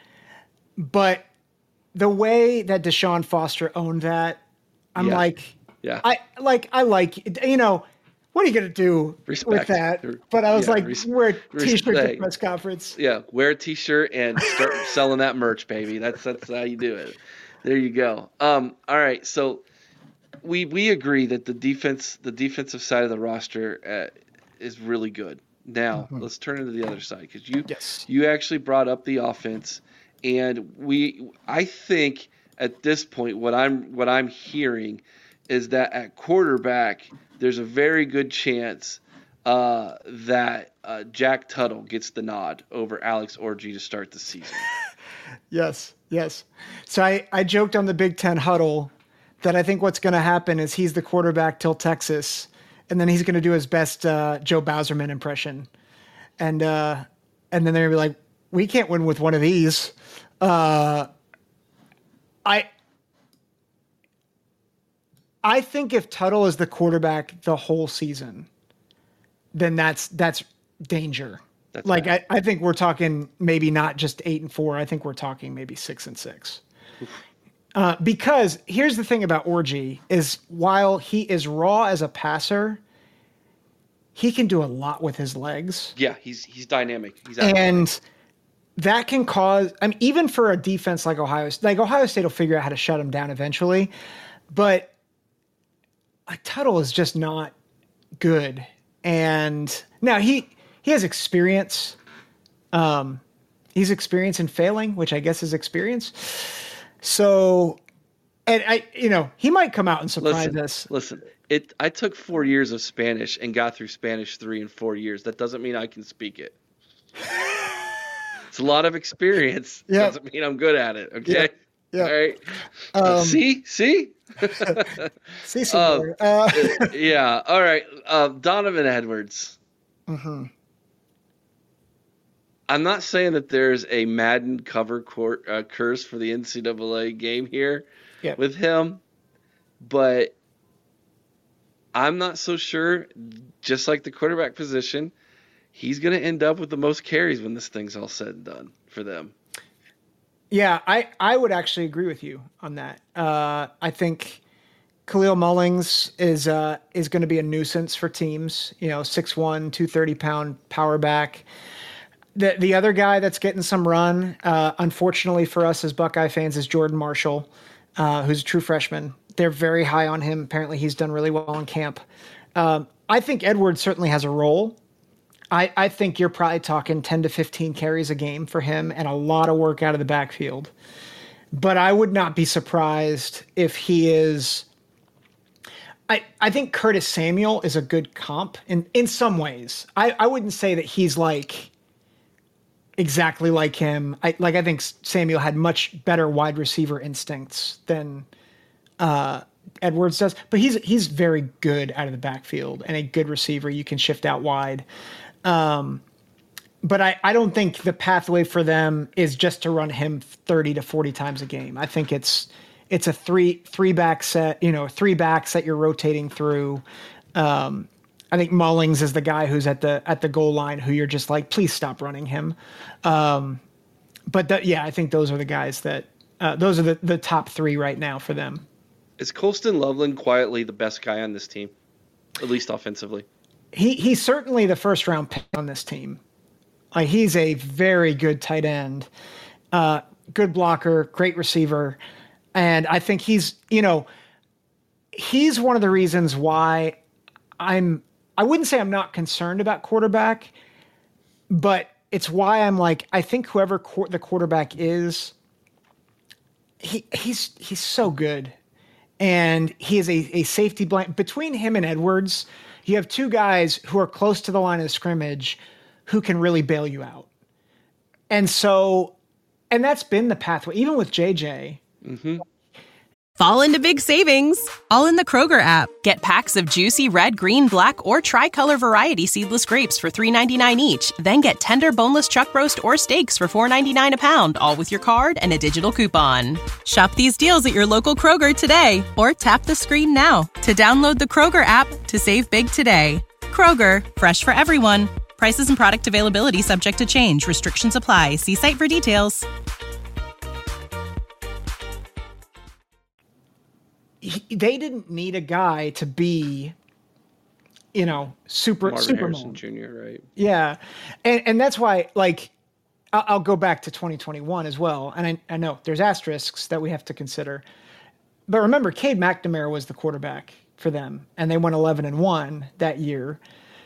but the way that Deshaun Foster owned that, I'm yeah. like, yeah, I like I like you know. What are you going to do Respect. with that? But I was yeah, like, res- wear a t-shirt at the press conference. Yeah, wear a t-shirt and start selling that merch, baby. That's that's how you do it. There you go. Um, all right, so we we agree that the defense, the defensive side of the roster uh, is really good. Now, mm-hmm. let's turn to the other side because you yes. you actually brought up the offense, and we I think at this point what I'm what I'm hearing is that at quarterback there's a very good chance uh, that uh, Jack Tuttle gets the nod over Alex Orji to start the season. Yes, yes. So I, I joked on the Big Ten huddle that I think what's going to happen is he's the quarterback till Texas, and then he's going to do his best uh, Joe Bauserman impression. And uh, and then they're going to be like, we can't win with one of these. Uh, I... I think if Tuttle is the quarterback the whole season, then that's that's danger. That's like I, I think we're talking maybe not just eight and four. I think we're talking maybe six and six. Uh, because here's the thing about Orji is while he is raw as a passer, he can do a lot with his legs. Yeah, he's he's dynamic. He's and that can cause. I mean, even for a defense like Ohio, like Ohio State will figure out how to shut him down eventually, but. Like Tuttle is just not good. And now he, he has experience. Um, he's experienced in failing, which I guess is experience. So, and I, you know, he might come out and surprise listen, us. Listen, it, I took four years of Spanish and got through Spanish three in four years. That doesn't mean I can speak it. It's a lot of experience. Yeah. Doesn't mean I'm good at it. Okay. Yeah. Yeah. All right. Um, see, see, see, some uh, uh, yeah. All right. Uh, Donovan Edwards. Mm-hmm. I'm not saying that there's a Madden cover court, uh, curse for the N C double A game here yeah. with him, but I'm not so sure. Just like the quarterback position, he's going to end up with the most carries when this thing's all said and done for them. Yeah, I, I would actually agree with you on that. Uh, I think Khalil Mullings is uh, is going to be a nuisance for teams. You know, six one, two hundred thirty pound power back. The the other guy that's getting some run, uh, unfortunately for us as Buckeye fans, is Jordan Marshall, uh, who's a true freshman. They're very high on him. Apparently, he's done really well in camp. Um, I think Edwards certainly has a role. I, I think you're probably talking ten to fifteen carries a game for him and a lot of work out of the backfield. But I would not be surprised if he is. I, I think Curtis Samuel is a good comp in, in some ways. I, I wouldn't say that he's like exactly like him. I like. I think Samuel had much better wide receiver instincts than uh, Edwards does, but he's he's very good out of the backfield and a good receiver. You can shift out wide. Um, But I, I don't think the pathway for them is just to run him thirty to forty times a game. I think it's it's a three three back set, you know, three backs that you're rotating through. Um, I think Mullings is the guy who's at the at the goal line who you're just like, please stop running him. Um, but the, yeah, I think those are the guys that uh, those are the, the top three right now for them. Is Colston Loveland quietly the best guy on this team, at least offensively? He he's certainly the first round pick on this team. Like he's a very good tight end, uh, good blocker, great receiver. And I think he's, you know, he's one of the reasons why I'm, I wouldn't say I'm not concerned about quarterback, but it's why I'm like, I think whoever qu- the quarterback is, he he's, he's so good. And he is a, a safety blanket. Between him and Edwards, you have two guys who are close to the line of scrimmage who can really bail you out. And so, and that's been the pathway, even with J J. Mm-hmm. Fall into big savings, all in the Kroger app. Get packs of juicy red, green, black, or tricolor variety seedless grapes for three ninety-nine each. Then get tender boneless chuck roast or steaks for four ninety-nine a pound, all with your card and a digital coupon. Shop these deals at your local Kroger today, or tap the screen now to download the Kroger app to save big today. Kroger, fresh for everyone. Prices and product availability subject to change. Restrictions apply. See site for details. He, they didn't need a guy to be, you know, super Marvin super Harrison Junior, right? Yeah, and and that's why, like, I'll, I'll go back to twenty twenty-one as well. And I, I know there's asterisks that we have to consider, but remember, Cade McNamara was the quarterback for them, and they went eleven and one that year.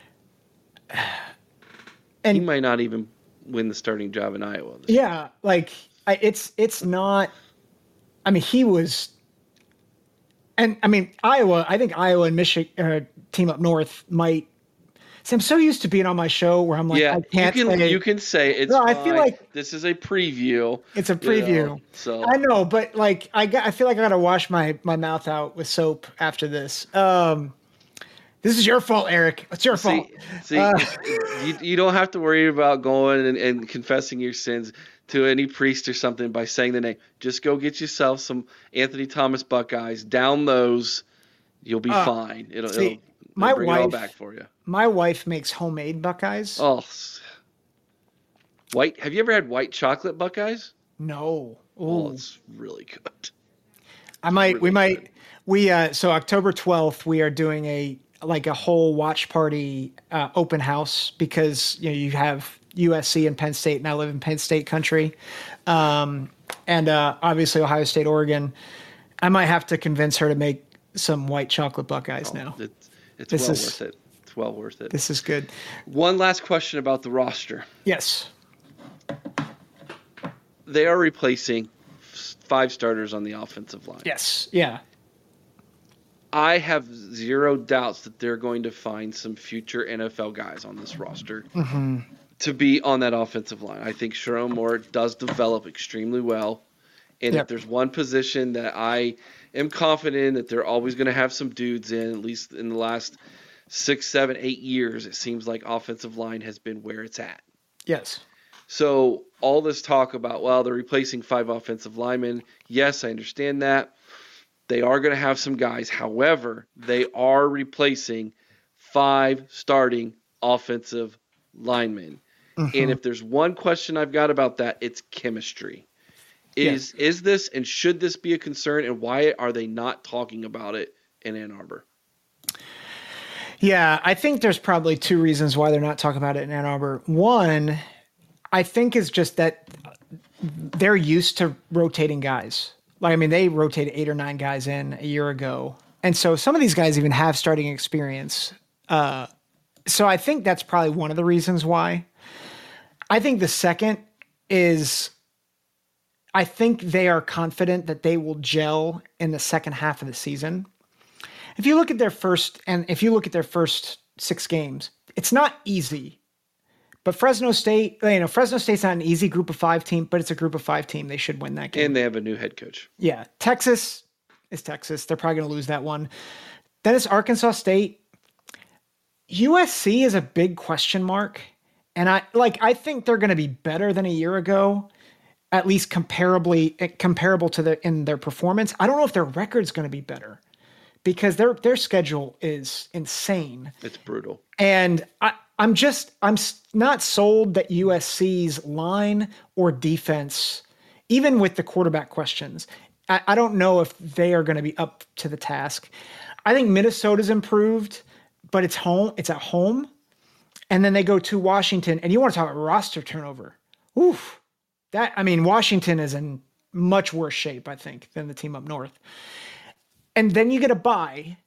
And he might not even win the starting job in Iowa. Yeah, year. like I, it's it's not. I mean, he was, and I mean Iowa. I think Iowa and Michigan uh, team up north might. See, I'm so used to being on my show where I'm like, yeah, I can't. You can say, you can say it's. No, fine. I feel like this is a preview. It's a preview. You know, so I know, but like I got, I feel like I got to wash my my mouth out with soap after this. Um, This is your fault, Eric. It's your see, fault. See, uh, you, you don't have to worry about going and, and confessing your sins to any priest or something by saying the name. Just go get yourself some Anthony Thomas Buckeyes. Down those, you'll be uh, fine. It'll, see, it'll, my it'll bring wife, it all back for you. My wife makes homemade Buckeyes. Oh, white. Have you ever had white chocolate Buckeyes? No. Ooh. Oh, it's really good. I might. Really we good. might. We uh. So October twelfth, we are doing a. like a whole watch party uh, open house because you know you have U S C and Penn State, and I live in Penn State country, um, and uh, obviously Ohio State, Oregon. I might have to convince her to make some white chocolate Buckeyes oh, now. It's, it's this well is, worth it. It's well worth it. This is good. One last question about the roster. Yes. They are replacing five starters on the offensive line. Yes. Yeah. I have zero doubts that they're going to find some future N F L guys on this roster mm-hmm. to be on that offensive line. I think Sherrone Moore does develop extremely well. And yep. if there's one position that I am confident in that they're always going to have some dudes in, at least in the last six, seven, eight years, it seems like offensive line has been where it's at. Yes. So all this talk about, well, they're replacing five offensive linemen. Yes, I understand that. They are going to have some guys. However, they are replacing five starting offensive linemen. Mm-hmm. And if there's one question I've got about that, it's chemistry. Is yeah. is this and should this be a concern, and why are they not talking about it in Ann Arbor? Yeah, I think there's probably two reasons why they're not talking about it in Ann Arbor. One, I think is just that they're used to rotating guys. Like, I mean, they rotated eight or nine guys in a year ago. And so some of these guys even have starting experience. Uh, so I think that's probably one of the reasons why. I think the second is I think they are confident that they will gel in the second half of the season. If you look at their first, and if you look at their first six games, it's not easy, But Fresno State, you know, Fresno State's not an easy group of five team, but it's a group of five team. They should win that game. And they have a new head coach. Yeah. Texas is Texas. They're probably going to lose that one. Then it's Arkansas State. U S C is a big question mark. And I like, I think they're going to be better than a year ago, at least comparably comparable to the, in their performance. I don't know if their record's going to be better because their, their schedule is insane. It's brutal. And I, I'm just, I'm not sold that U S C's line or defense, even with the quarterback questions, I, I don't know if they are going to be up to the task. I think Minnesota's improved, but it's home, it's at home. And then they go to Washington, and you want to talk about roster turnover. Oof. That, I mean, Washington is in much worse shape, I think, than the team up north. And then you get a bye.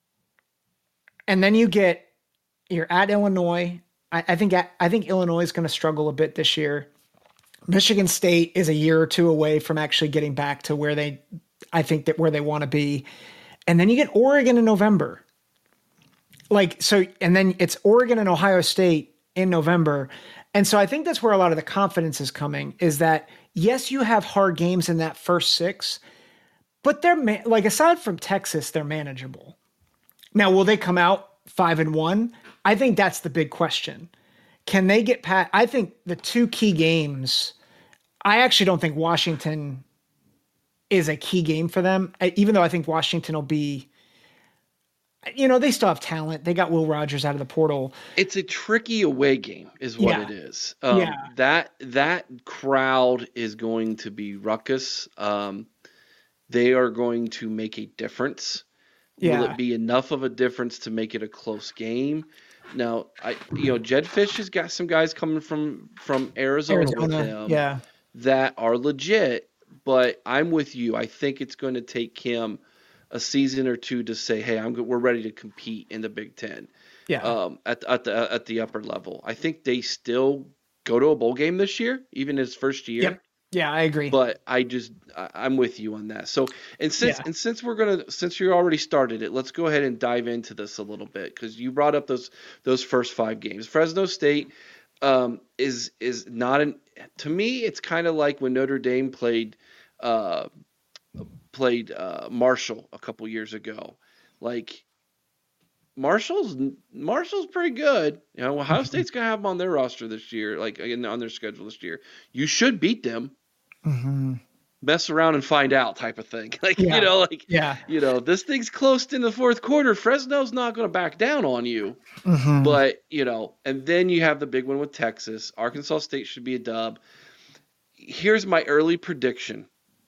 And then you get, you're at Illinois. I, I think I think Illinois is going to struggle a bit this year. Michigan State is a year or two away from actually getting back to where they, I think that where they want to be. And then you get Oregon in November. Like, so, and then it's Oregon and Ohio State in November. And so I think that's where a lot of the confidence is coming, is that, yes, you have hard games in that first six, but they're ma- like, aside from Texas, they're manageable. Now, will they come out five and one? I think that's the big question. Can they get past? I think the two key games, I actually don't think Washington is a key game for them, even though I think Washington will be, you know, they still have talent. They got Will Rogers out of the portal. It's a tricky away game is what Yeah. it is. Um, Yeah. That that crowd is going to be ruckus. Um, they are going to make a difference. Yeah. Will it be enough of a difference to make it a close game? Now, I you know, Jed Fish has got some guys coming from from Arizona, with him yeah. that are legit, but I'm with you. I think it's going to take him a season or two to say, "Hey, I'm we're ready to compete in the Big Ten." Yeah. Um, at at the at the upper level, I think they still go to a bowl game this year, even his first year. Yep. Yeah, I agree. But I just I, I'm with you on that. So and since Yeah. and since we're gonna since you already started it, let's go ahead and dive into this a little bit because you brought up those those first five games. Fresno State um, is is not an to me. It's kind of like when Notre Dame played. Uh, played uh, Marshall a couple years ago. Like Marshall's Marshall's pretty good. You know, Ohio State's gonna have them on their roster this year, like on their schedule this year. You should beat them. Mm-hmm. Mess around and find out, type of thing. Like Yeah. you know, like Yeah. you know, this thing's close in the fourth quarter. Fresno's not gonna back down on you. Mm-hmm. But you know, and then you have the big one with Texas. Arkansas State should be a dub. Here's my early prediction.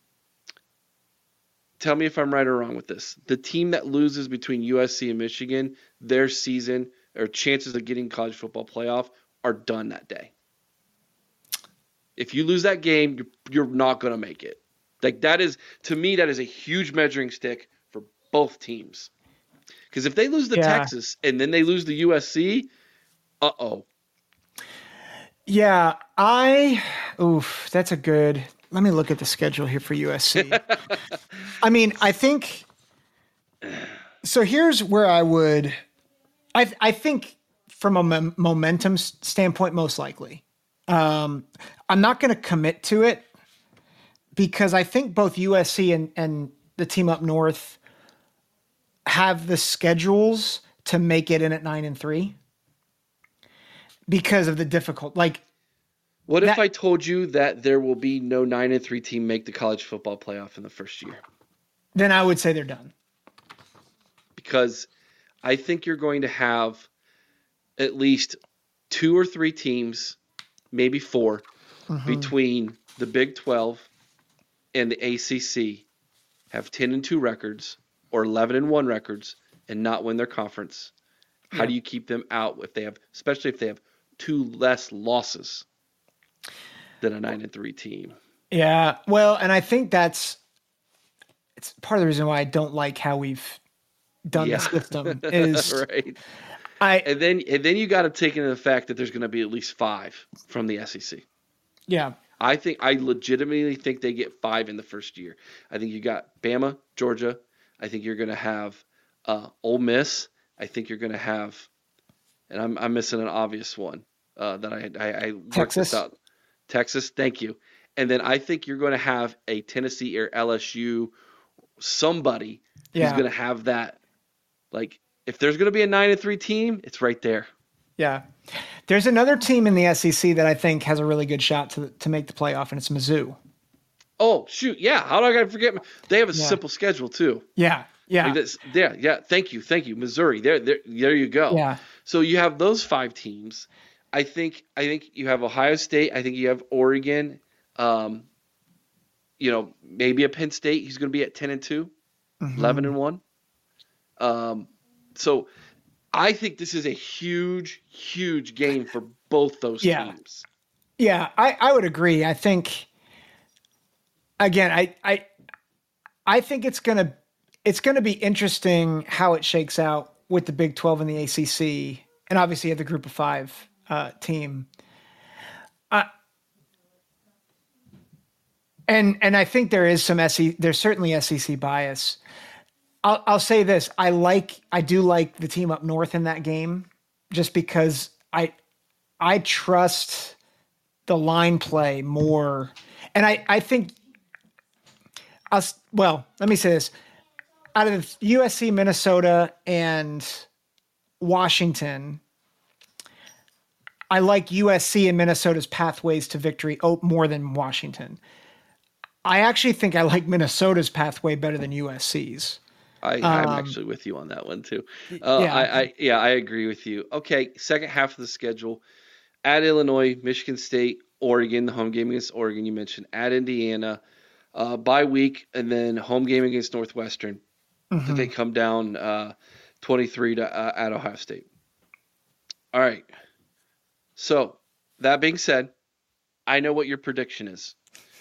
Tell me if I'm right or wrong with this. The team that loses between U S C and Michigan, their season or chances of getting college football playoff are done that day. If you lose that game, you're, you're not going to make it. Like that is, to me, that is a huge measuring stick for both teams. Because if they lose to Yeah. Texas and then they lose to U S C, uh-oh. Yeah, I oof, that's a good. Let me look at the schedule here for U S C. I mean, I think so. Here's where I would. I I think from a mom- momentum s- standpoint, most likely. Um, I'm not going to commit to it because I think both U S C and and the team up north have the schedules to make it in at nine and three because of the difficult like. What if That- I told you that there will be no nine and three team make the college football playoff in the first year? Then I would say they're done. Because I think you're going to have at least two or three teams, maybe four, Mm-hmm. between the Big twelve and the A C C have ten and two records or eleven and one records and not win their conference. How Yeah. do you keep them out if they have, especially if they have two less losses than a nine and three team? Yeah, well, and I think that's it's part of the reason why I don't like how we've done Yeah. the system is right. I And then and then you got to take into the fact that there's going to be at least five from the S E C. yeah I think I legitimately think they get five in the first year. I think you got Bama, Georgia. I think you're going to have uh, Ole Miss. I think you're going to have, and I'm I'm missing an obvious one. uh, that I I, I worked Texas. this out. Texas, thank you. And then I think you're going to have a Tennessee or L S U, somebody yeah. who's going to have that. Like, if there's going to be a nine and three team, it's right there. Yeah. There's another team in the S E C that I think has a really good shot to to make the playoff, and it's Mizzou. Oh, shoot. Yeah. How do I got to forget? They have a Yeah. simple schedule, too. Yeah. Yeah. Like this, yeah. Yeah. Thank you. Thank you. Missouri. There, there, there you go. Yeah. So you have those five teams. I think, I think you have Ohio State. I think you have Oregon. Um, you know, maybe a Penn State. He's going to be at ten and two, Mm-hmm. eleven and one. Um, so I think this is a huge, huge game for both those Yeah. teams. Yeah, I, I would agree. I think again, I I I think it's gonna it's gonna be interesting how it shakes out with the Big twelve and the A C C, and obviously you have the Group of Five uh, team. Uh, and and I think there is some S E C, there's certainly S E C bias. I'll I'll say this: I like I do like the team up north in that game, just because I I trust the line play more. And I, I think, us. well, let me say this. Out of U S C, Minnesota, and Washington, I like U S C and Minnesota's pathways to victory more than Washington. I actually think I like Minnesota's pathway better than U S C's. I, I'm Um, actually with you on that one too. Uh, yeah. I, I yeah, I agree with you. Okay, second half of the schedule: at Illinois, Michigan State, Oregon. The home game against Oregon you mentioned. At Indiana, uh, bye week, and then home game against Northwestern. Mhm. That they come down uh, twenty-three to uh, at Ohio State. All right. So that being said, I know what your prediction is.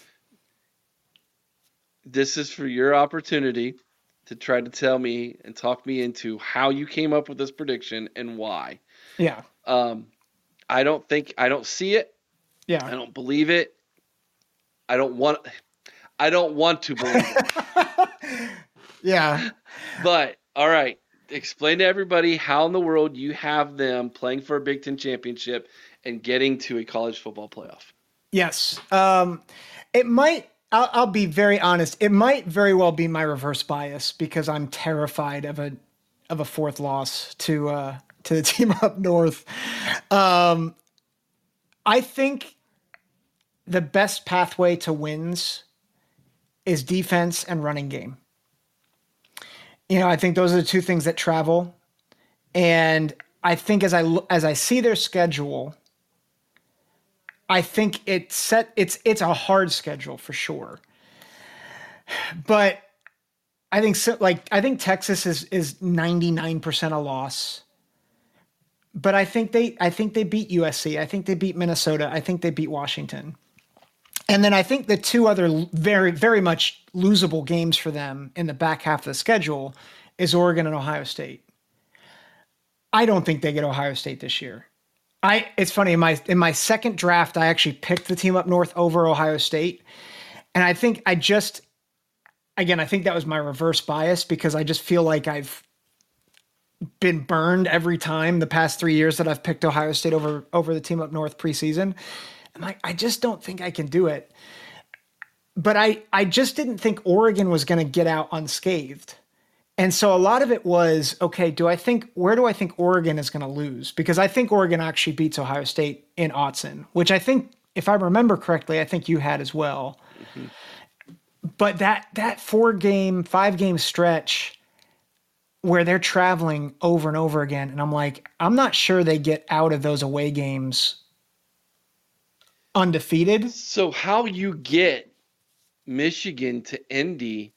This is for your opportunity to try to tell me and talk me into how you came up with this prediction and why. Yeah. Um, I don't think I don't see it. Yeah. I don't believe it. I don't want. I don't want to believe it. Yeah. But all right, explain to everybody how in the world you have them playing for a Big Ten championship and getting to a college football playoff. Yes. Um, it might, I'll, I'll be very honest. It might very well be my reverse bias because I'm terrified of a, of a fourth loss to, uh, to the team up north. Um, I think the best pathway to wins is defense and running game. You know, I think those are the two things that travel. And I think as I, as I see their schedule, I think it's set. It's it's a hard schedule for sure, but I think so, like I think Texas is is ninety-nine percent a loss. But I think they I think they beat U S C. I think they beat Minnesota. I think they beat Washington. And then I think the two other very very much losable games for them in the back half of the schedule is Oregon and Ohio State. I don't think they get Ohio State this year. I it's funny in my in my second draft I actually picked the team up north over Ohio State, and I think I just again I think that was my reverse bias because I just feel like I've been burned every time the past three years that I've picked Ohio State over over the team up north preseason. I'm like I just don't think I can do it, but I I just didn't think Oregon was going to get out unscathed. And so a lot of it was, okay, do I think, where do I think Oregon is going to lose? Because I think Oregon actually beats Ohio State in Autzen, which I think, if I remember correctly, I think you had as well. Mm-hmm. But that that four game, five game stretch where they're traveling over and over again, and I'm like, I'm not sure they get out of those away games undefeated. So how you get Michigan to Indy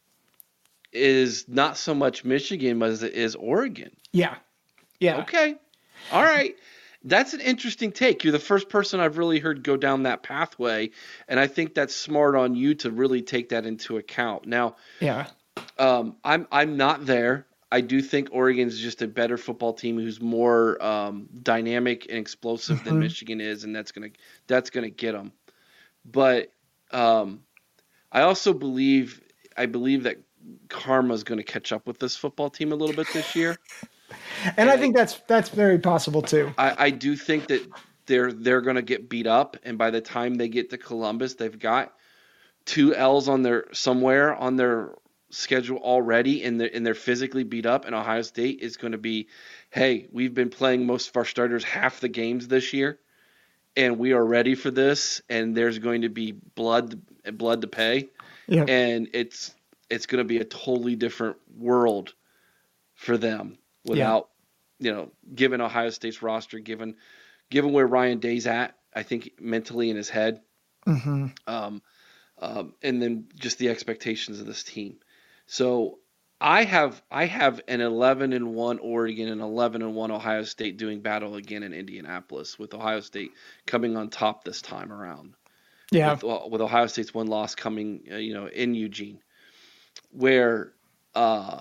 is not so much Michigan as it is Oregon. Yeah. Yeah. Okay. All right. That's an interesting take. You're the first person I've really heard go down that pathway, and I think that's smart on you to really take that into account. Now, yeah. Um, I'm I'm not there. I do think Oregon's just a better football team who's more um, dynamic and explosive mm-hmm. than Michigan is, and that's gonna that's gonna get them. But um, I also believe I believe that karma is going to catch up with this football team a little bit this year. and, and I think that's that's very possible too. I, I do think that they're they're going to get beat up, and by the time they get to Columbus, they've got two L's on their somewhere on their schedule already, and they're, and they're physically beat up. And Ohio State is going to be, hey, we've been playing most of our starters half the games this year, and we are ready for this. And there's going to be blood blood to pay, yeah. and it's it's going to be a totally different world for them without, yeah. you know, given Ohio State's roster, given given where Ryan Day's at, I think mentally in his head, mm-hmm. um, um, and then just the expectations of this team. So I have I have an eleven and one Oregon and eleven and one Ohio State doing battle again in Indianapolis, with Ohio State coming on top this time around. Yeah, with, with Ohio State's one loss coming, uh, you know, in Eugene, where uh,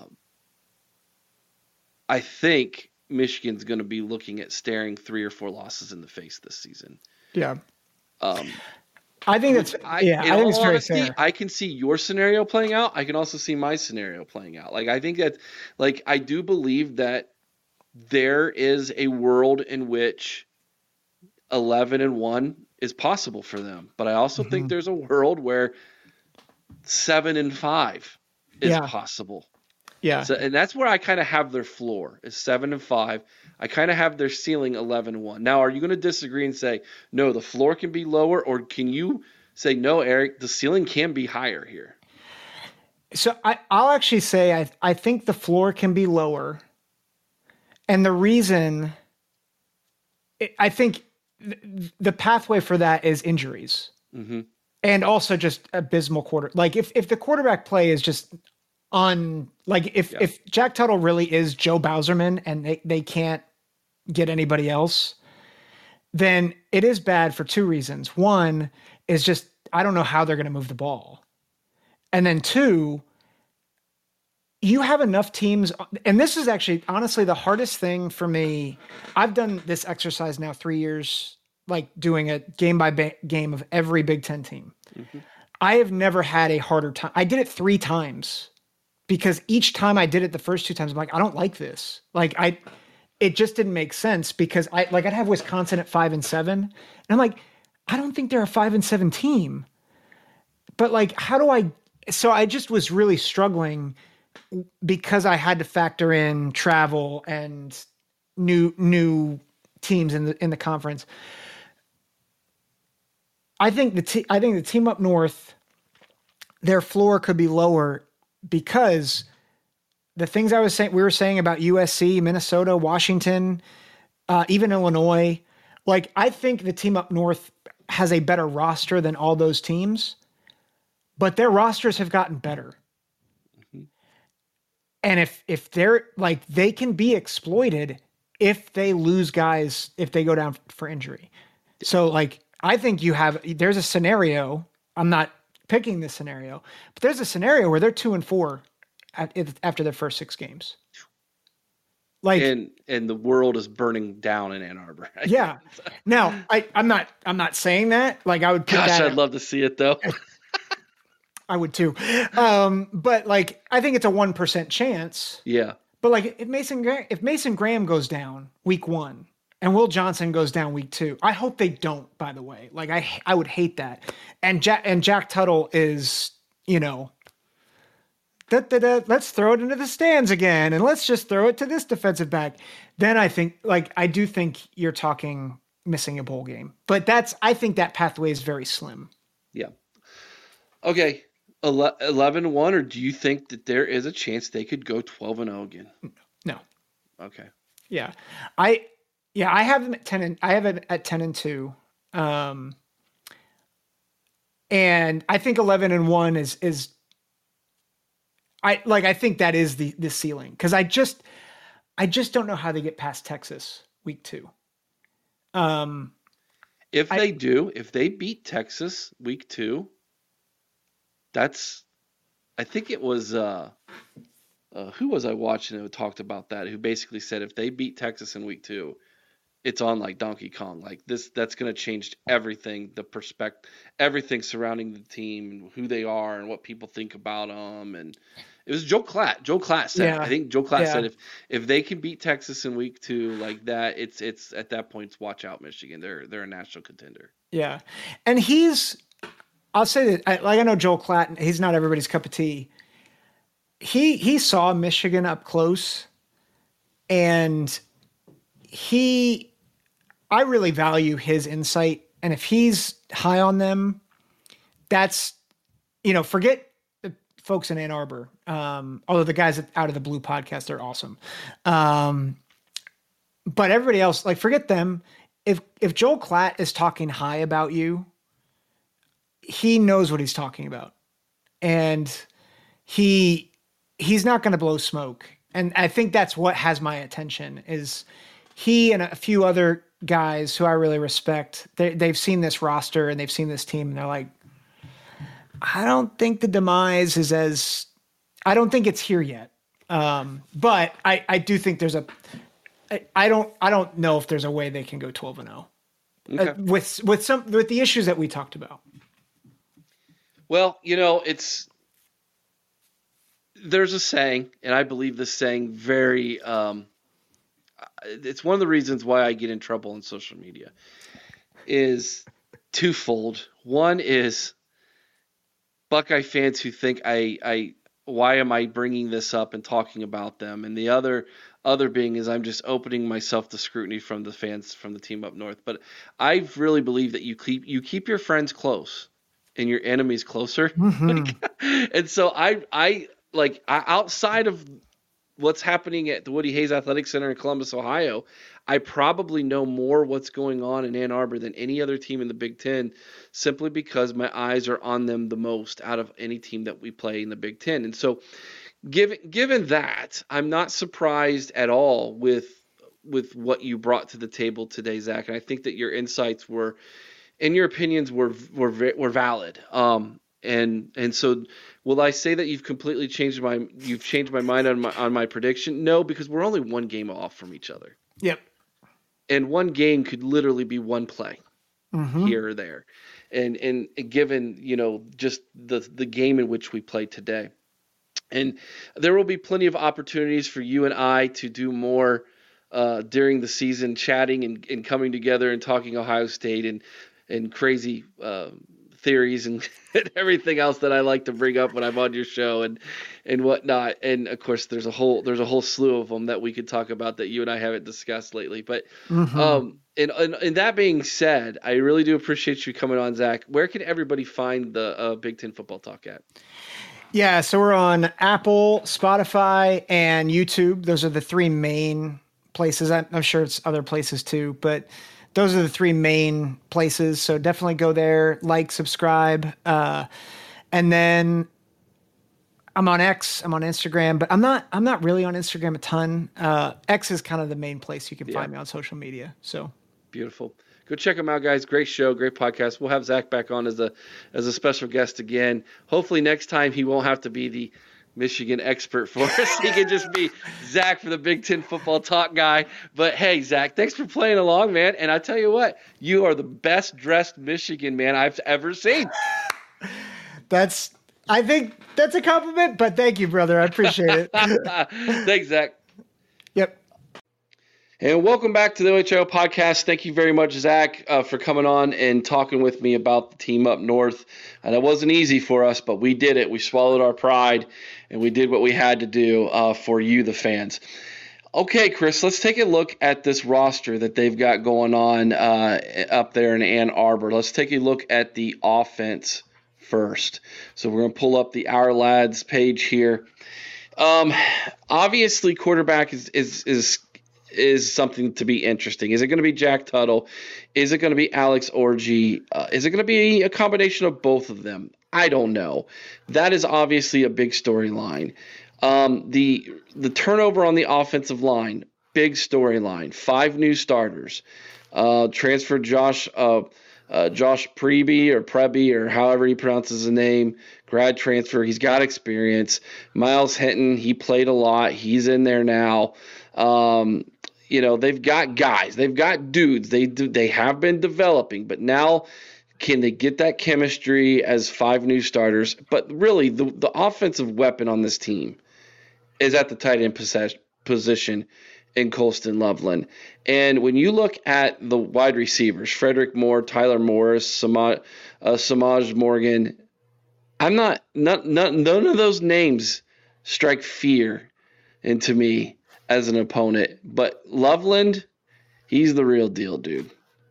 I think Michigan's going to be looking at staring three or four losses in the face this season. Yeah. Um, I think that's I, yeah. I think it's very honesty, fair. I can see your scenario playing out. I can also see my scenario playing out. Like I think that, like I do believe that there is a world in which eleven and one is possible for them, but I also mm-hmm. think there's a world where seven and five is yeah. possible. Yeah, so, and that's where I kind of have their floor is seven and five. I kind of have their ceiling eleven and one. Now, are you going to disagree and say no? The floor can be lower, or can you say no, Eric? The ceiling can be higher here. So I, I'll actually say I I think the floor can be lower, and the reason I think th- the pathway for that is injuries, mm-hmm. and also just abysmal quarter. Like if if the quarterback play is just on, like if, yeah. if Jack Tuttle really is Joe Bowserman and they, they can't get anybody else, then it is bad for two reasons. One is just, I don't know how they're going to move the ball. And then two, you have enough teams. And this is actually, honestly, the hardest thing for me. I've done this exercise now three years, like doing a game by ba- game of every Big Ten team. Mm-hmm. I have never had a harder time. I did it three times. Because each time I did it the first two times, I'm like, I don't like this. Like I, it just didn't make sense because I like I'd have Wisconsin at five and seven, and I'm like, I don't think they're a five and seven team. But like, how do I? So I just was really struggling because I had to factor in travel and new new teams in the in the conference. I think the te- I think the team up north, their floor could be lower. Because the things I was saying, we were saying about U S C, Minnesota, Washington, uh, even Illinois, like I think the team up north has a better roster than all those teams, but their rosters have gotten better. Mm-hmm. And if if they're like they can be exploited if they lose guys, if they go down for injury. So like I think you have there's a scenario. I'm not picking this scenario, but there's a scenario where they're two and four at, after their first six games. Like, and, and the world is burning down in Ann Arbor. Yeah. Now I, I'm not, I'm not saying that like I would, put gosh, that I'd at, love to see it though. I would too. Um, but like, I think it's a one percent chance. Yeah. But like if Mason, if Mason Graham goes down week one, and Will Johnson goes down week two. I hope they don't, by the way. Like I I would hate that. And Jack and Jack Tuttle is, you know, da, da, da, let's throw it into the stands again and let's just throw it to this defensive back. Then I think like I do think you're talking missing a bowl game. But that's I think that pathway is very slim. Yeah. Okay. eleven and one, or do you think that there is a chance they could go twelve and oh again? No. Okay. Yeah. I Yeah, I have them at ten and I have it at ten and two. Um, and I think eleven and one is, is I like, I think that is the, the ceiling. Cause I just, I just don't know how they get past Texas week two. Um, if I, they do, if they beat Texas week two, that's, I think it was, uh, uh, who was I watching who talked about that? Who basically said, if they beat Texas in week two, it's on like Donkey Kong. Like this, that's going to change everything, the perspective, everything surrounding the team, who they are, and what people think about them. And it was Joe Klatt. Joe Klatt said, Yeah. I think Joe Klatt Yeah. said if if they can beat Texas in week two like that, it's it's at that point, it's watch out, Michigan. They're they're a national contender. Yeah, and he's. I'll say that. I, like I know Joel Klatt. He's not everybody's cup of tea. He he saw Michigan up close, and he. I really value his insight, and if he's high on them, that's, you know, forget the folks in Ann Arbor. Um, although the guys out of the Blue podcast are awesome, um, but everybody else, like, forget them. If if Joel Klatt is talking high about you, he knows what he's talking about, and he he's not going to blow smoke. And I think that's what has my attention is he and a few other guys who I really respect. They, they've seen this roster and they've seen this team, and they're like, I don't think the demise is as, I don't think it's here yet. Um, but I, I do think there's a, I, I don't, I don't know if there's a way they can go twelve and oh Okay. uh, with, with some, with the issues that we talked about. Well, you know, it's there's a saying, and I believe this saying very. Um, it's one of the reasons why I get in trouble on social media. Is twofold. One is Buckeye fans who think I, I, why am I bringing this up and talking about them, and the other, other being is I'm just opening myself to scrutiny from the fans from the team up north. But I really believe that you keep you keep your friends close and your enemies closer. Mm-hmm. And so I, I like I, outside of what's happening at the Woody Hayes Athletic Center in Columbus, Ohio, I probably know more what's going on in Ann Arbor than any other team in the Big Ten, simply because my eyes are on them the most out of any team that we play in the Big Ten. And so given, given that, I'm not surprised at all with, with what you brought to the table today, Zach. And I think that your insights were, and your opinions were, were, were valid. Um, And and so, will I say that you've completely changed my you've changed my mind on my on my prediction? No, because we're only one game off from each other. Yep. And one game could literally be one play Mm-hmm. here or there, and and given you know just the the game in which we played today, and there will be plenty of opportunities for you and I to do more uh, during the season, chatting and, and coming together and talking Ohio State and and crazy. Uh, theories and, and everything else that I like to bring up when I'm on your show and and whatnot. And of course, there's a whole there's a whole slew of them that we could talk about that you and I haven't discussed lately. But Mm-hmm. um, and, and and that being said, I really do appreciate you coming on, Zach. Where can everybody find the uh, Big Ten Football Talk at? Yeah, so we're on Apple, Spotify, and YouTube. Those are the three main places. I'm, I'm sure it's other places too, but those are the three main places. So definitely go there, like, subscribe. Uh, and then I'm on X, I'm on Instagram, but I'm not, I'm not really on Instagram a ton. Uh, X is kind of the main place you can Yeah. find me on social media. So Beautiful. Go check them out, guys. Great show, great podcast. We'll have Zach back on as a as a special guest again. Hopefully next time he won't have to be the Michigan expert for us. He can just be Zach for the Big Ten Football Talk guy. But hey, Zach, thanks for playing along, man. And I tell you what, you are the best dressed Michigan man I've ever seen. that's, I think that's a compliment, but thank you, brother. I appreciate it. Thanks, Zach. Yep. And welcome back to the O H I O podcast. Thank you very much, Zach, uh, for coming on and talking with me about the team up north. And it wasn't easy for us, but we did it. We swallowed our pride, and we did what we had to do uh, for you, the fans. Okay, Chris, let's take a look at this roster that they've got going on uh, up there in Ann Arbor. Let's take a look at the offense first. So we're going to pull up the Our Lads page here. Um, obviously, quarterback is is is is something to be interesting. Is it going to be Jack Tuttle? Is it going to be Alex Orji? Uh, is it going to be a combination of both of them? I don't know. That is obviously a big storyline. Um, the the turnover on the offensive line, big storyline. Five new starters. Uh, transferred Josh uh, uh, Josh Preby or Preby or however he pronounces the name. Grad transfer. He's got experience. Miles Hinton, he played a lot. He's in there now. Um, you know, they've got guys, they've got dudes, they do, they have been developing, but now can they get that chemistry as five new starters? But really, the, the offensive weapon on this team is at the tight end possess- position in Colston Loveland. And when you look at the wide receivers, Frederick Moore, Tyler Morris, Samaj, uh, Samaj Morgan, I'm not, not, not, none of those names strike fear into me as an opponent. But Loveland, he's the real deal, dude.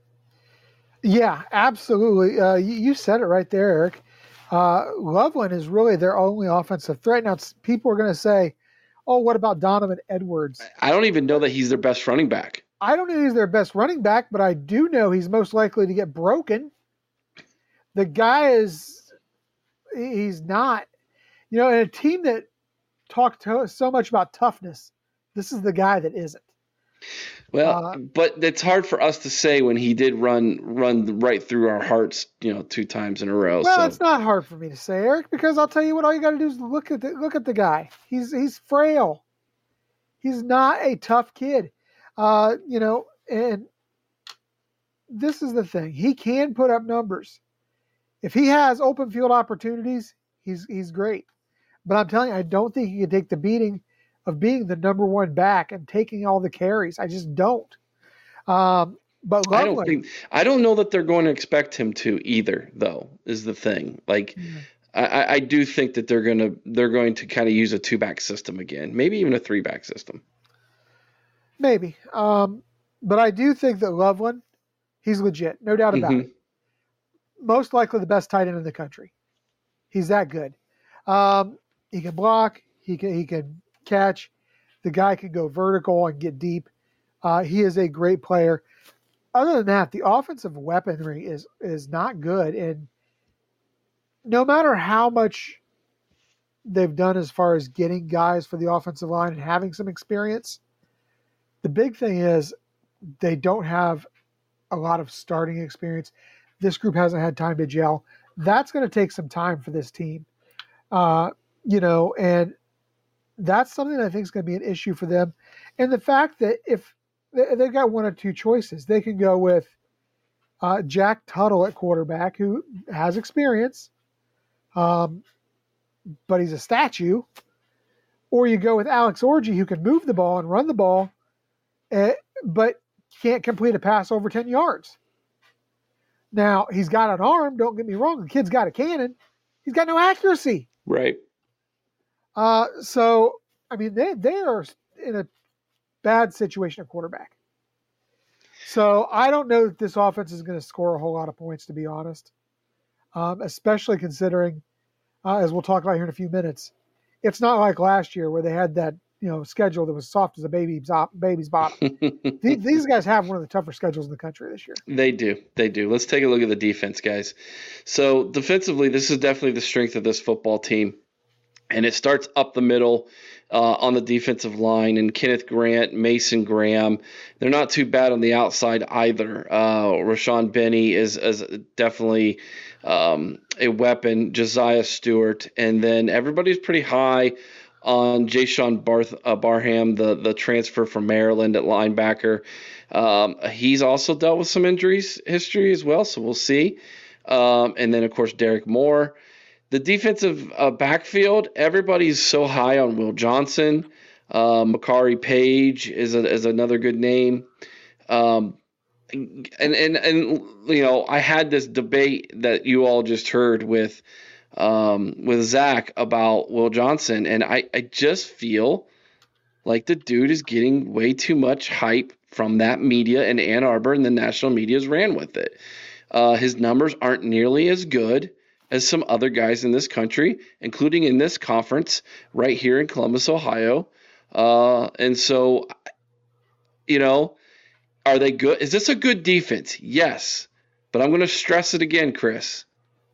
Yeah, absolutely. Uh, you, you said it right there, Eric. Uh, Loveland is really their only offensive threat. Now, people are going to say, oh, what about Donovan Edwards? I don't even know that he's their best running back. I don't know he's their best running back, but I do know he's most likely to get broken. The guy is, he's not, you know, in a team that talked to, so much about toughness, this is the guy that isn't. Well, uh, but it's hard for us to say when he did run run right through our hearts, you know, two times in a row. Well, so. It's not hard for me to say, Eric, because I'll tell you what, all you got to do is look at the, look at the guy. He's he's frail. He's not a tough kid, uh, you know. And this is the thing: he can put up numbers. If he has open field opportunities, he's he's great. But I'm telling you, I don't think he can take the beating of being the number one back and taking all the carries. I just don't. Um, but Loveland, I don't think I don't know that they're going to expect him to either, though, is the thing. Like mm-hmm. I, I do think that they're gonna they're going to kind of use a two back system again, maybe even a three back system. Maybe. Um, but I do think that Loveland, he's legit, no doubt about mm-hmm. it. Most likely the best tight end in the country. He's that good. Um, he can block, he can he can catch. The guy can go vertical and get deep. Uh, he is a great player. Other than that, the offensive weaponry is is not good. And no matter how much they've done as far as getting guys for the offensive line and having some experience, the big thing is they don't have a lot of starting experience. This group hasn't had time to gel. That's going to take some time for this team. Uh, you know, and that's something that I think is going to be an issue for them. And the fact that if they've got one or two choices, they can go with uh, Jack Tuttle at quarterback, who has experience, um, but he's a statue, or you go with Alex Orji, who can move the ball and run the ball, uh, but can't complete a pass over ten yards. Now, he's got an arm, don't get me wrong. The kid's got a cannon. He's got no accuracy. Right. Uh, so, I mean, they, they are in a bad situation at quarterback. So, I don't know that this offense is going to score a whole lot of points, to be honest, um, especially considering, uh, as we'll talk about here in a few minutes, it's not like last year where they had that, you know, schedule that was soft as a baby's, baby's bottom. these, these guys have one of the tougher schedules in the country this year. They do. They do. Let's take a look at the defense, guys. So defensively, this is definitely the strength of this football team. And it starts up the middle uh, on the defensive line. And Kenneth Grant, Mason Graham, they're not too bad on the outside either. Uh, Rashawn Benny is, is definitely um, a weapon. Josiah Stewart. And then everybody's pretty high on Jayshawn Barth, uh, Barham, the, the transfer from Maryland at linebacker. Um, he's also dealt with some injuries history as well, so we'll see. Um, and then, of course, Derek Moore. The defensive uh, backfield, everybody's so high on Will Johnson. Uh, Makari Page is, a, is another good name. Um, and, and, and, you know, I had this debate that you all just heard with Um, with Zach about Will Johnson, and I, I just feel like the dude is getting way too much hype from that media in Ann Arbor, and the national media's ran with it. Uh, his numbers aren't nearly as good as some other guys in this country, including in this conference right here in Columbus, Ohio. Uh, and so, you know, are they good? Is this a good defense? Yes, but I'm going to stress it again, Chris.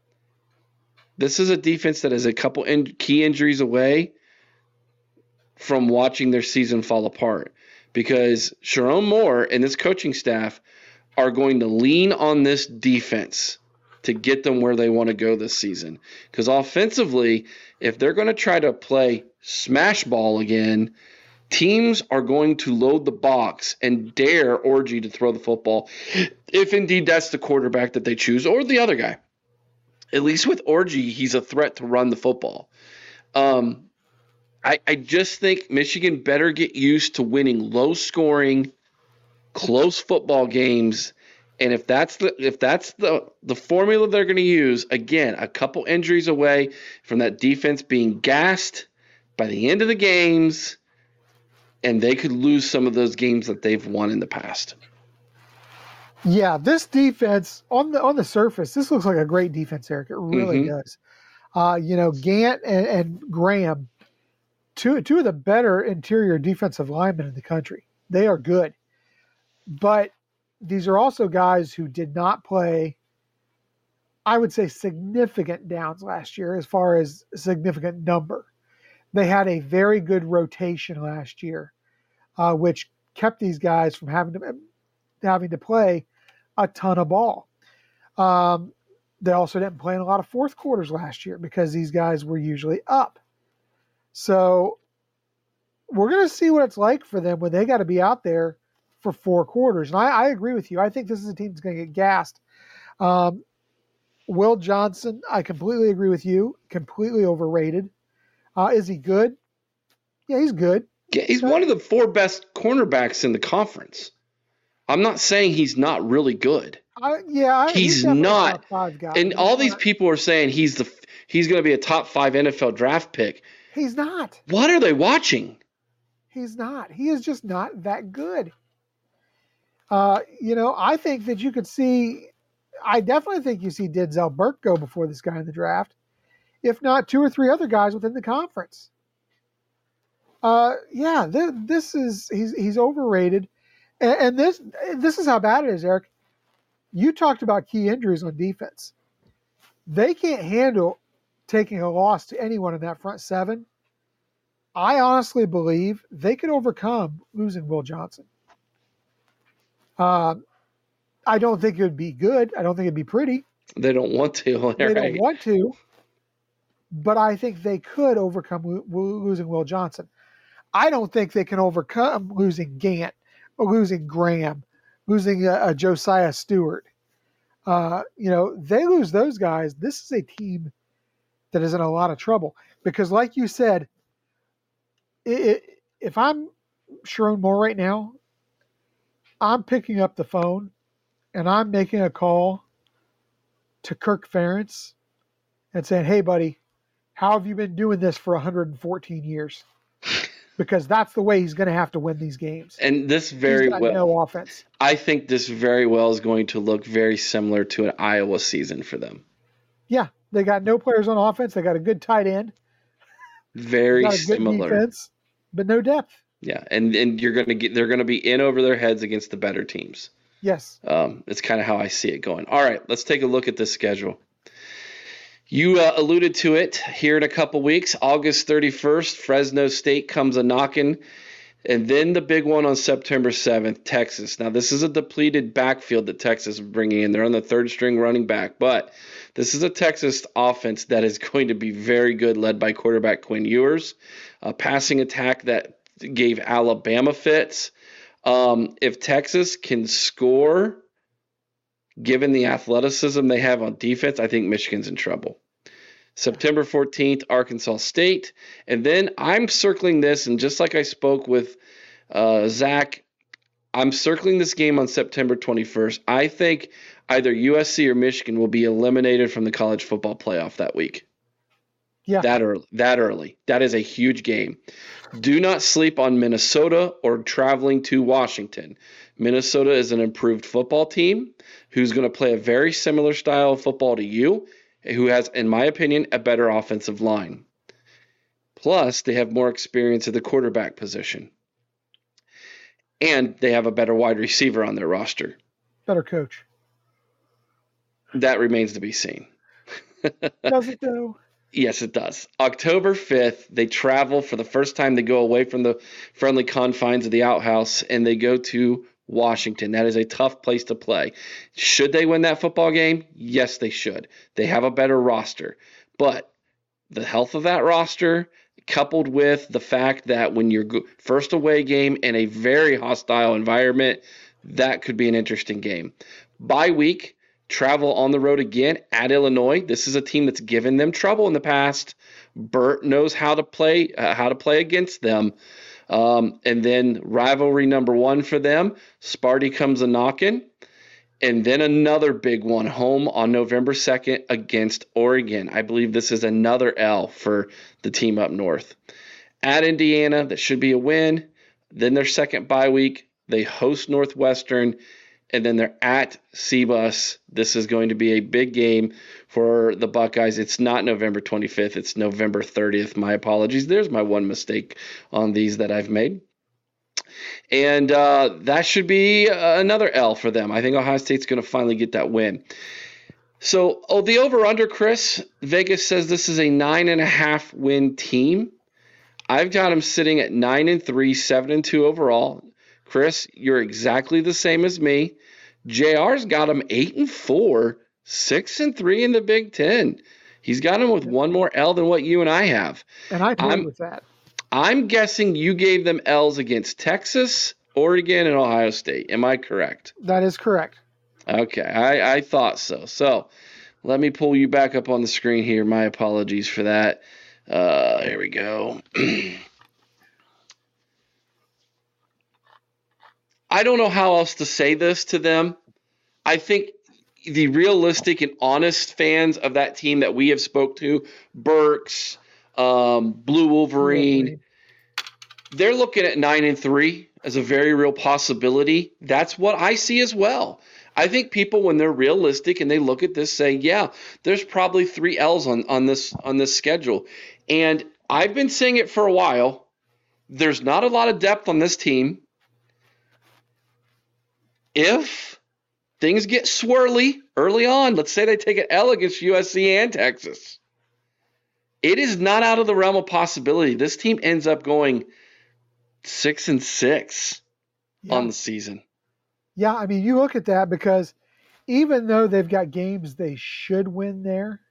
This is a defense that is a couple in key injuries away from watching their season fall apart, because Sharon Moore and this coaching staff are going to lean on this defense to get them where they want to go this season. Because offensively, if they're going to try to play smash ball again, teams are going to load the box and dare Orji to throw the football, if indeed that's the quarterback that they choose, or the other guy. At least with Orji, he's a threat to run the football. Um, I, I just think Michigan better get used to winning low-scoring, close football games. And if that's the if that's the, the formula they're going to use, again, a couple injuries away from that defense being gassed by the end of the games, and they could lose some of those games that they've won in the past. Yeah, this defense on the on the surface, this looks like a great defense, Eric. It really mm-hmm. does. Uh, you know, Gant and, and Graham, two two of the better interior defensive linemen in the country. They are good, but these are also guys who did not play, I would say, significant downs last year as far as significant number. They had a very good rotation last year, uh, which kept these guys from having to having to play a ton of ball. Um, they also didn't play in a lot of fourth quarters last year because these guys were usually up. So we're going to see what it's like for them when they got to be out there for four quarters. And I, I agree with you. I think this is a team that's going to get gassed. Um, Will Johnson, I completely agree with you. Completely overrated. Uh, is he good? Yeah, he's good. Yeah, he's one of the four best cornerbacks in the conference. I'm not saying he's not really good. Uh, yeah, I, he's, he's not. A top five guy. And he's all not. These people are saying he's the he's going to be a top five N F L draft pick. He's not. What are they watching? He's not. He is just not that good. Uh, you know, I think that you could see, I definitely think you see Denzel Burke go before this guy in the draft, if not two or three other guys within the conference. Uh, yeah, th- this is, he's he's overrated. And, and this this is how bad it is, Eric. You talked about key injuries on defense. They can't handle taking a loss to anyone in that front seven. I honestly believe they could overcome losing Will Johnson. Um, I don't think it would be good. I don't think it'd be pretty. They don't want to. They right? don't want to. But I think they could overcome lo- losing Will Johnson. I don't think they can overcome losing Gant, or losing Graham, losing uh, uh, Josiah Stewart. Uh, you know, they lose those guys. This is a team that is in a lot of trouble because, like you said, it, it, if I'm Sharon Moore right now, I'm picking up the phone and I'm making a call to Kirk Ferentz and saying, hey, buddy, how have you been doing this for one hundred fourteen years? Because that's the way he's going to have to win these games. And this very he's got well, no offense. I think this very well is going to look very similar to an Iowa season for them. Yeah, they got no players on offense. They got a good tight end. Very got a similar. Good defense, but no depth. Yeah, and, and you're going to get they're going to be in over their heads against the better teams. Yes. Um, it's kind of how I see it going. All right, let's take a look at this schedule. You uh, alluded to it here in a couple weeks. August thirty-first, Fresno State comes a knocking. And then the big one on September seventh, Texas. Now, this is a depleted backfield that Texas is bringing in. They're on the third string running back. But this is a Texas offense that is going to be very good, led by quarterback Quinn Ewers. A passing attack that gave Alabama fits. Um, if Texas can score, given the athleticism they have on defense, I think Michigan's in trouble. September fourteenth, Arkansas State. And then I'm circling this, and just like I spoke with uh, Zach, I'm circling this game on September twenty-first. I think either U S C or Michigan will be eliminated from the college football playoff that week. Yeah. That early. That early. That is a huge game. Do not sleep on Minnesota or traveling to Washington. Minnesota is an improved football team who's going to play a very similar style of football to you, who has, in my opinion, a better offensive line. Plus, they have more experience at the quarterback position. And they have a better wide receiver on their roster. Better coach. That remains to be seen. Does it though? Yes, it does. October fifth, they travel for the first time. They go away from the friendly confines of the outhouse, and they go to Washington. That is a tough place to play. Should they win that football game? Yes, they should. They have a better roster. But the health of that roster coupled with the fact that when you're go- first away game in a very hostile environment, that could be an interesting game. Bye week, travel on the road again at Illinois. This is a team that's given them trouble in the past. Burt knows how to play uh, how to play against them. Um, and then rivalry number one for them, Sparty comes a knocking. And then another big one, home on November second against Oregon. I believe this is another L for the team up north. At Indiana, that should be a win. Then their second bye week, they host Northwestern, and then they're at C B U S. This is going to be a big game for the Buckeyes. It's not November twenty-fifth. It's November thirtieth. My apologies. There's my one mistake on these that I've made. And uh, that should be another L for them. I think Ohio State's going to finally get that win. So, oh, the over-under, Chris, Vegas says this is a nine and a half win team. I've got them sitting at nine and three, seven and two overall. Chris, you're exactly the same as me. J R's got them eight and four, six and three in the Big Ten. He's got them with one more L than what you and I have. And I agree with that. I'm guessing you gave them L's against Texas, Oregon, and Ohio State. Am I correct? That is correct. Okay, I, I thought so. So let me pull you back up on the screen here. My apologies for that. Uh, here we go. I don't know how else to say this to them. I think the realistic and honest fans of that team that we have spoke to, Burks, Um, Blue Wolverine, they're looking at nine and three as a very real possibility. That's what I see as well. I think people, when they're realistic and they look at this, say, "Yeah, there's probably three L's on on this on this schedule." And I've been saying it for a while. There's not a lot of depth on this team. If things get swirly early on, let's say they take an L against U S C and Texas, it is not out of the realm of possibility. This team ends up going six and six yeah. on the season. Yeah, I mean, you look at that because even though they've got games they should win there,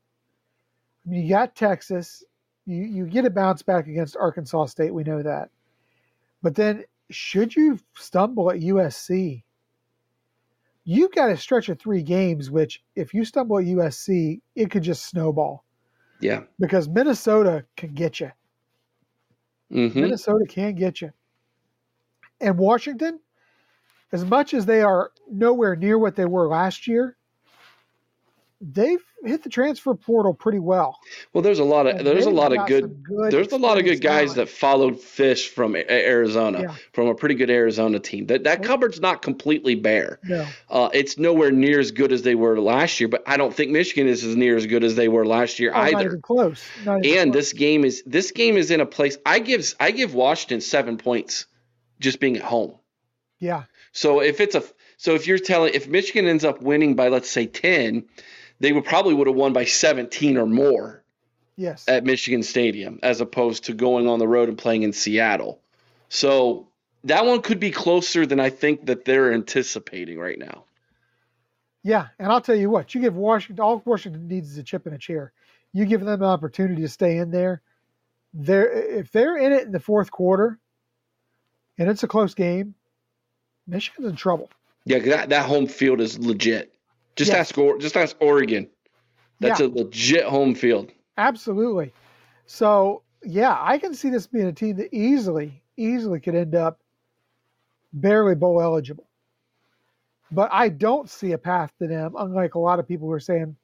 I mean, you got Texas, you, you get a bounce back against Arkansas State, we know that. But then should you stumble at U S C, you've got a stretch of three games, which if you stumble at U S C, it could just snowball. Yeah. Because Minnesota can get you. Mm-hmm. Minnesota can get you. And Washington, as much as they are nowhere near what they were last year, they've hit the transfer portal pretty well. Well, there's a lot of and there's a lot of good, good there's a lot of good guys talent. that followed Fish from Arizona, yeah. from a pretty good Arizona team. That that cupboard's not completely bare. No. Uh, it's nowhere near as good as they were last year, but I don't think Michigan is as near as good as they were last year oh, either. Not even close. Not even and close. this game is this game is in a place. I give I give Washington seven points just being at home. Yeah. So if it's a so if you're telling if Michigan ends up winning by let's say ten, they would probably would have won by seventeen or more. Yes. At Michigan Stadium, as opposed to going on the road and playing in Seattle. So that one could be closer than I think that they're anticipating right now. Yeah, and I'll tell you what, you give Washington, all Washington needs is a chip in a chair. You give them an opportunity to stay in there. They're, if they're in it in the fourth quarter, and it's a close game, Michigan's in trouble. Yeah, that, that home field is legit. Just yes. ask just ask Oregon. That's yeah. a legit home field. Absolutely. So, yeah, I can see this being a team that easily, easily could end up barely bowl eligible. But I don't see a path to them, unlike a lot of people who are saying,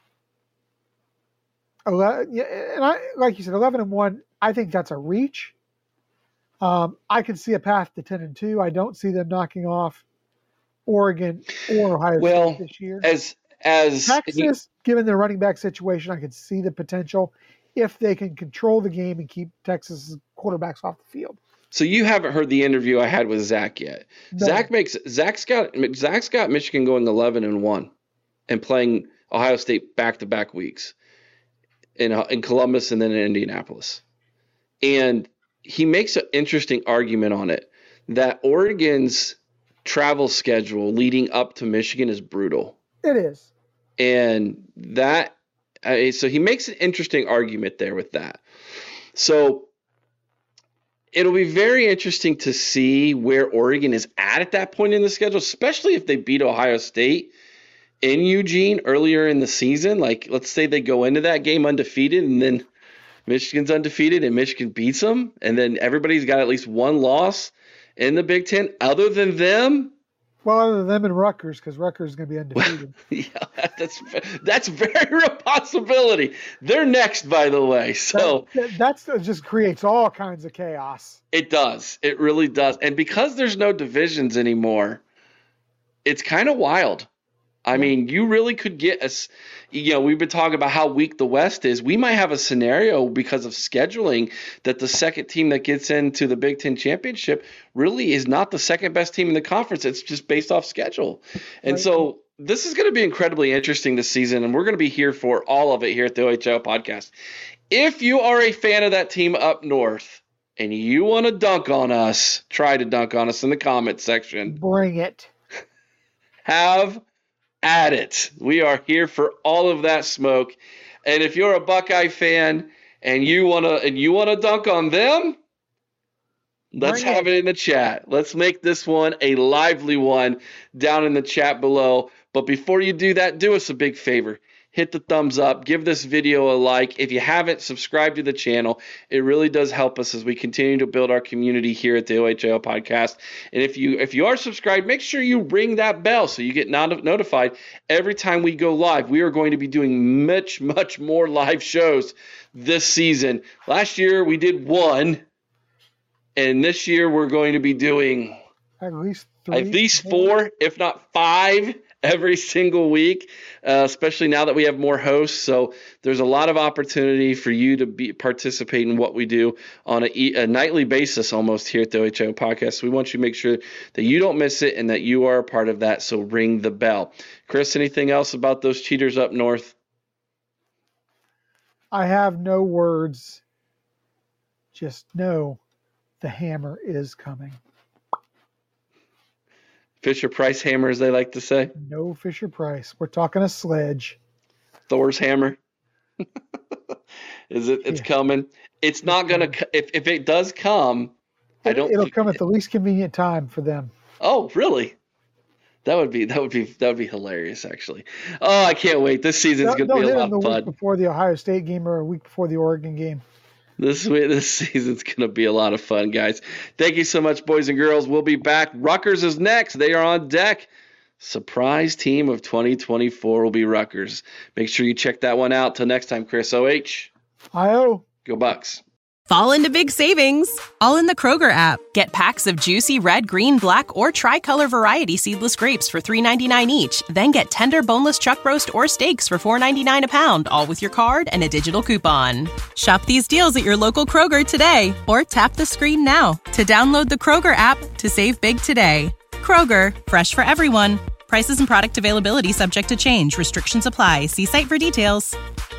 eleven, and I, like you said, eleven and one, I think that's a reach. Um, I can see a path to ten and two. I don't see them knocking off Oregon or Ohio well, State this year. As as Texas, you, given their running back situation, I could see the potential if they can control the game and keep Texas quarterbacks off the field. So you haven't heard the interview I had with Zach yet. No. Zach makes Zach's got Zach's got Michigan going eleven and one, and playing Ohio State back to back weeks in in Columbus and then in Indianapolis, and he makes an interesting argument on it that Oregon's travel schedule leading up to Michigan is brutal. It is. And that, uh, so he makes an interesting argument there with that. So it'll be very interesting to see where Oregon is at at that point in the schedule, especially if they beat Ohio State in Eugene earlier in the season. Like, let's say they go into that game undefeated, and then Michigan's undefeated and Michigan beats them, and then everybody's got at least one loss in the Big Ten other than them. Well, other than them and Rutgers, because Rutgers is going to be undefeated. Yeah, that's that's very real possibility. They're next, by the way. So that, that's that just creates all kinds of chaos. It does. It really does. And because there's no divisions anymore, it's kind of wild. I mean, you really could get us. You know, we've been talking about how weak the West is. We might have a scenario because of scheduling that the second team that gets into the Big Ten championship really is not the second best team in the conference. It's just based off schedule. And right. So this is going to be incredibly interesting this season, and we're going to be here for all of it here at the O H L podcast. If you are a fan of that team up north and you want to dunk on us, try to dunk on us in the comment section. Bring it. Have at it. We are here for all of that smoke. And if you're a Buckeye fan and you want to and you want to dunk on them, let's Bring have it. it in the chat. Let's make this one a lively one down in the chat below. But before you do that, do us a big favor. Hit the thumbs up. Give this video a like. If you haven't, subscribe to the channel. It really does help us as we continue to build our community here at the O H L podcast. And if you if you are subscribed, make sure you ring that bell so you get not- notified every time we go live. We are going to be doing much, much more live shows this season. Last year we did one, and this year we're going to be doing at least three, at least four, if not five, every single week, uh, especially now that we have more hosts. So there's a lot of opportunity for you to be participate in what we do on a, a nightly basis almost here at the O H L podcast. We want you to make sure that you don't miss it and that you are a part of that. So ring the bell. Chris, anything else about those cheaters up north? I have no words. Just know the hammer is coming. Fisher Price hammer, as they like to say. No Fisher Price. We're talking a sledge. Thor's hammer. Is it? It's yeah. coming. It's not going to. If if it does come, it, I don't. It'll come at the least convenient time for them. Oh, really? That would be that would be that would be hilarious. Actually. Oh, I can't wait. This season's going to be a lot of fun. Week before the Ohio State game or a week before the Oregon game. This this season's going to be a lot of fun, guys. Thank you so much, boys and girls. We'll be back. Rutgers is next. They are on deck. Surprise team of twenty twenty-four will be Rutgers. Make sure you check that one out. Till next time, Chris. O H. I O. Go Bucks. Fall into big savings, all in the Kroger app. Get packs of juicy red, green, black, or tricolor variety seedless grapes for three ninety-nine each. Then get tender boneless chuck roast or steaks for four ninety-nine a pound, all with your card and a digital coupon. Shop these deals at your local Kroger today, or tap the screen now to download the Kroger app to save big today. Kroger, fresh for everyone. Prices and product availability subject to change. Restrictions apply. See site for details.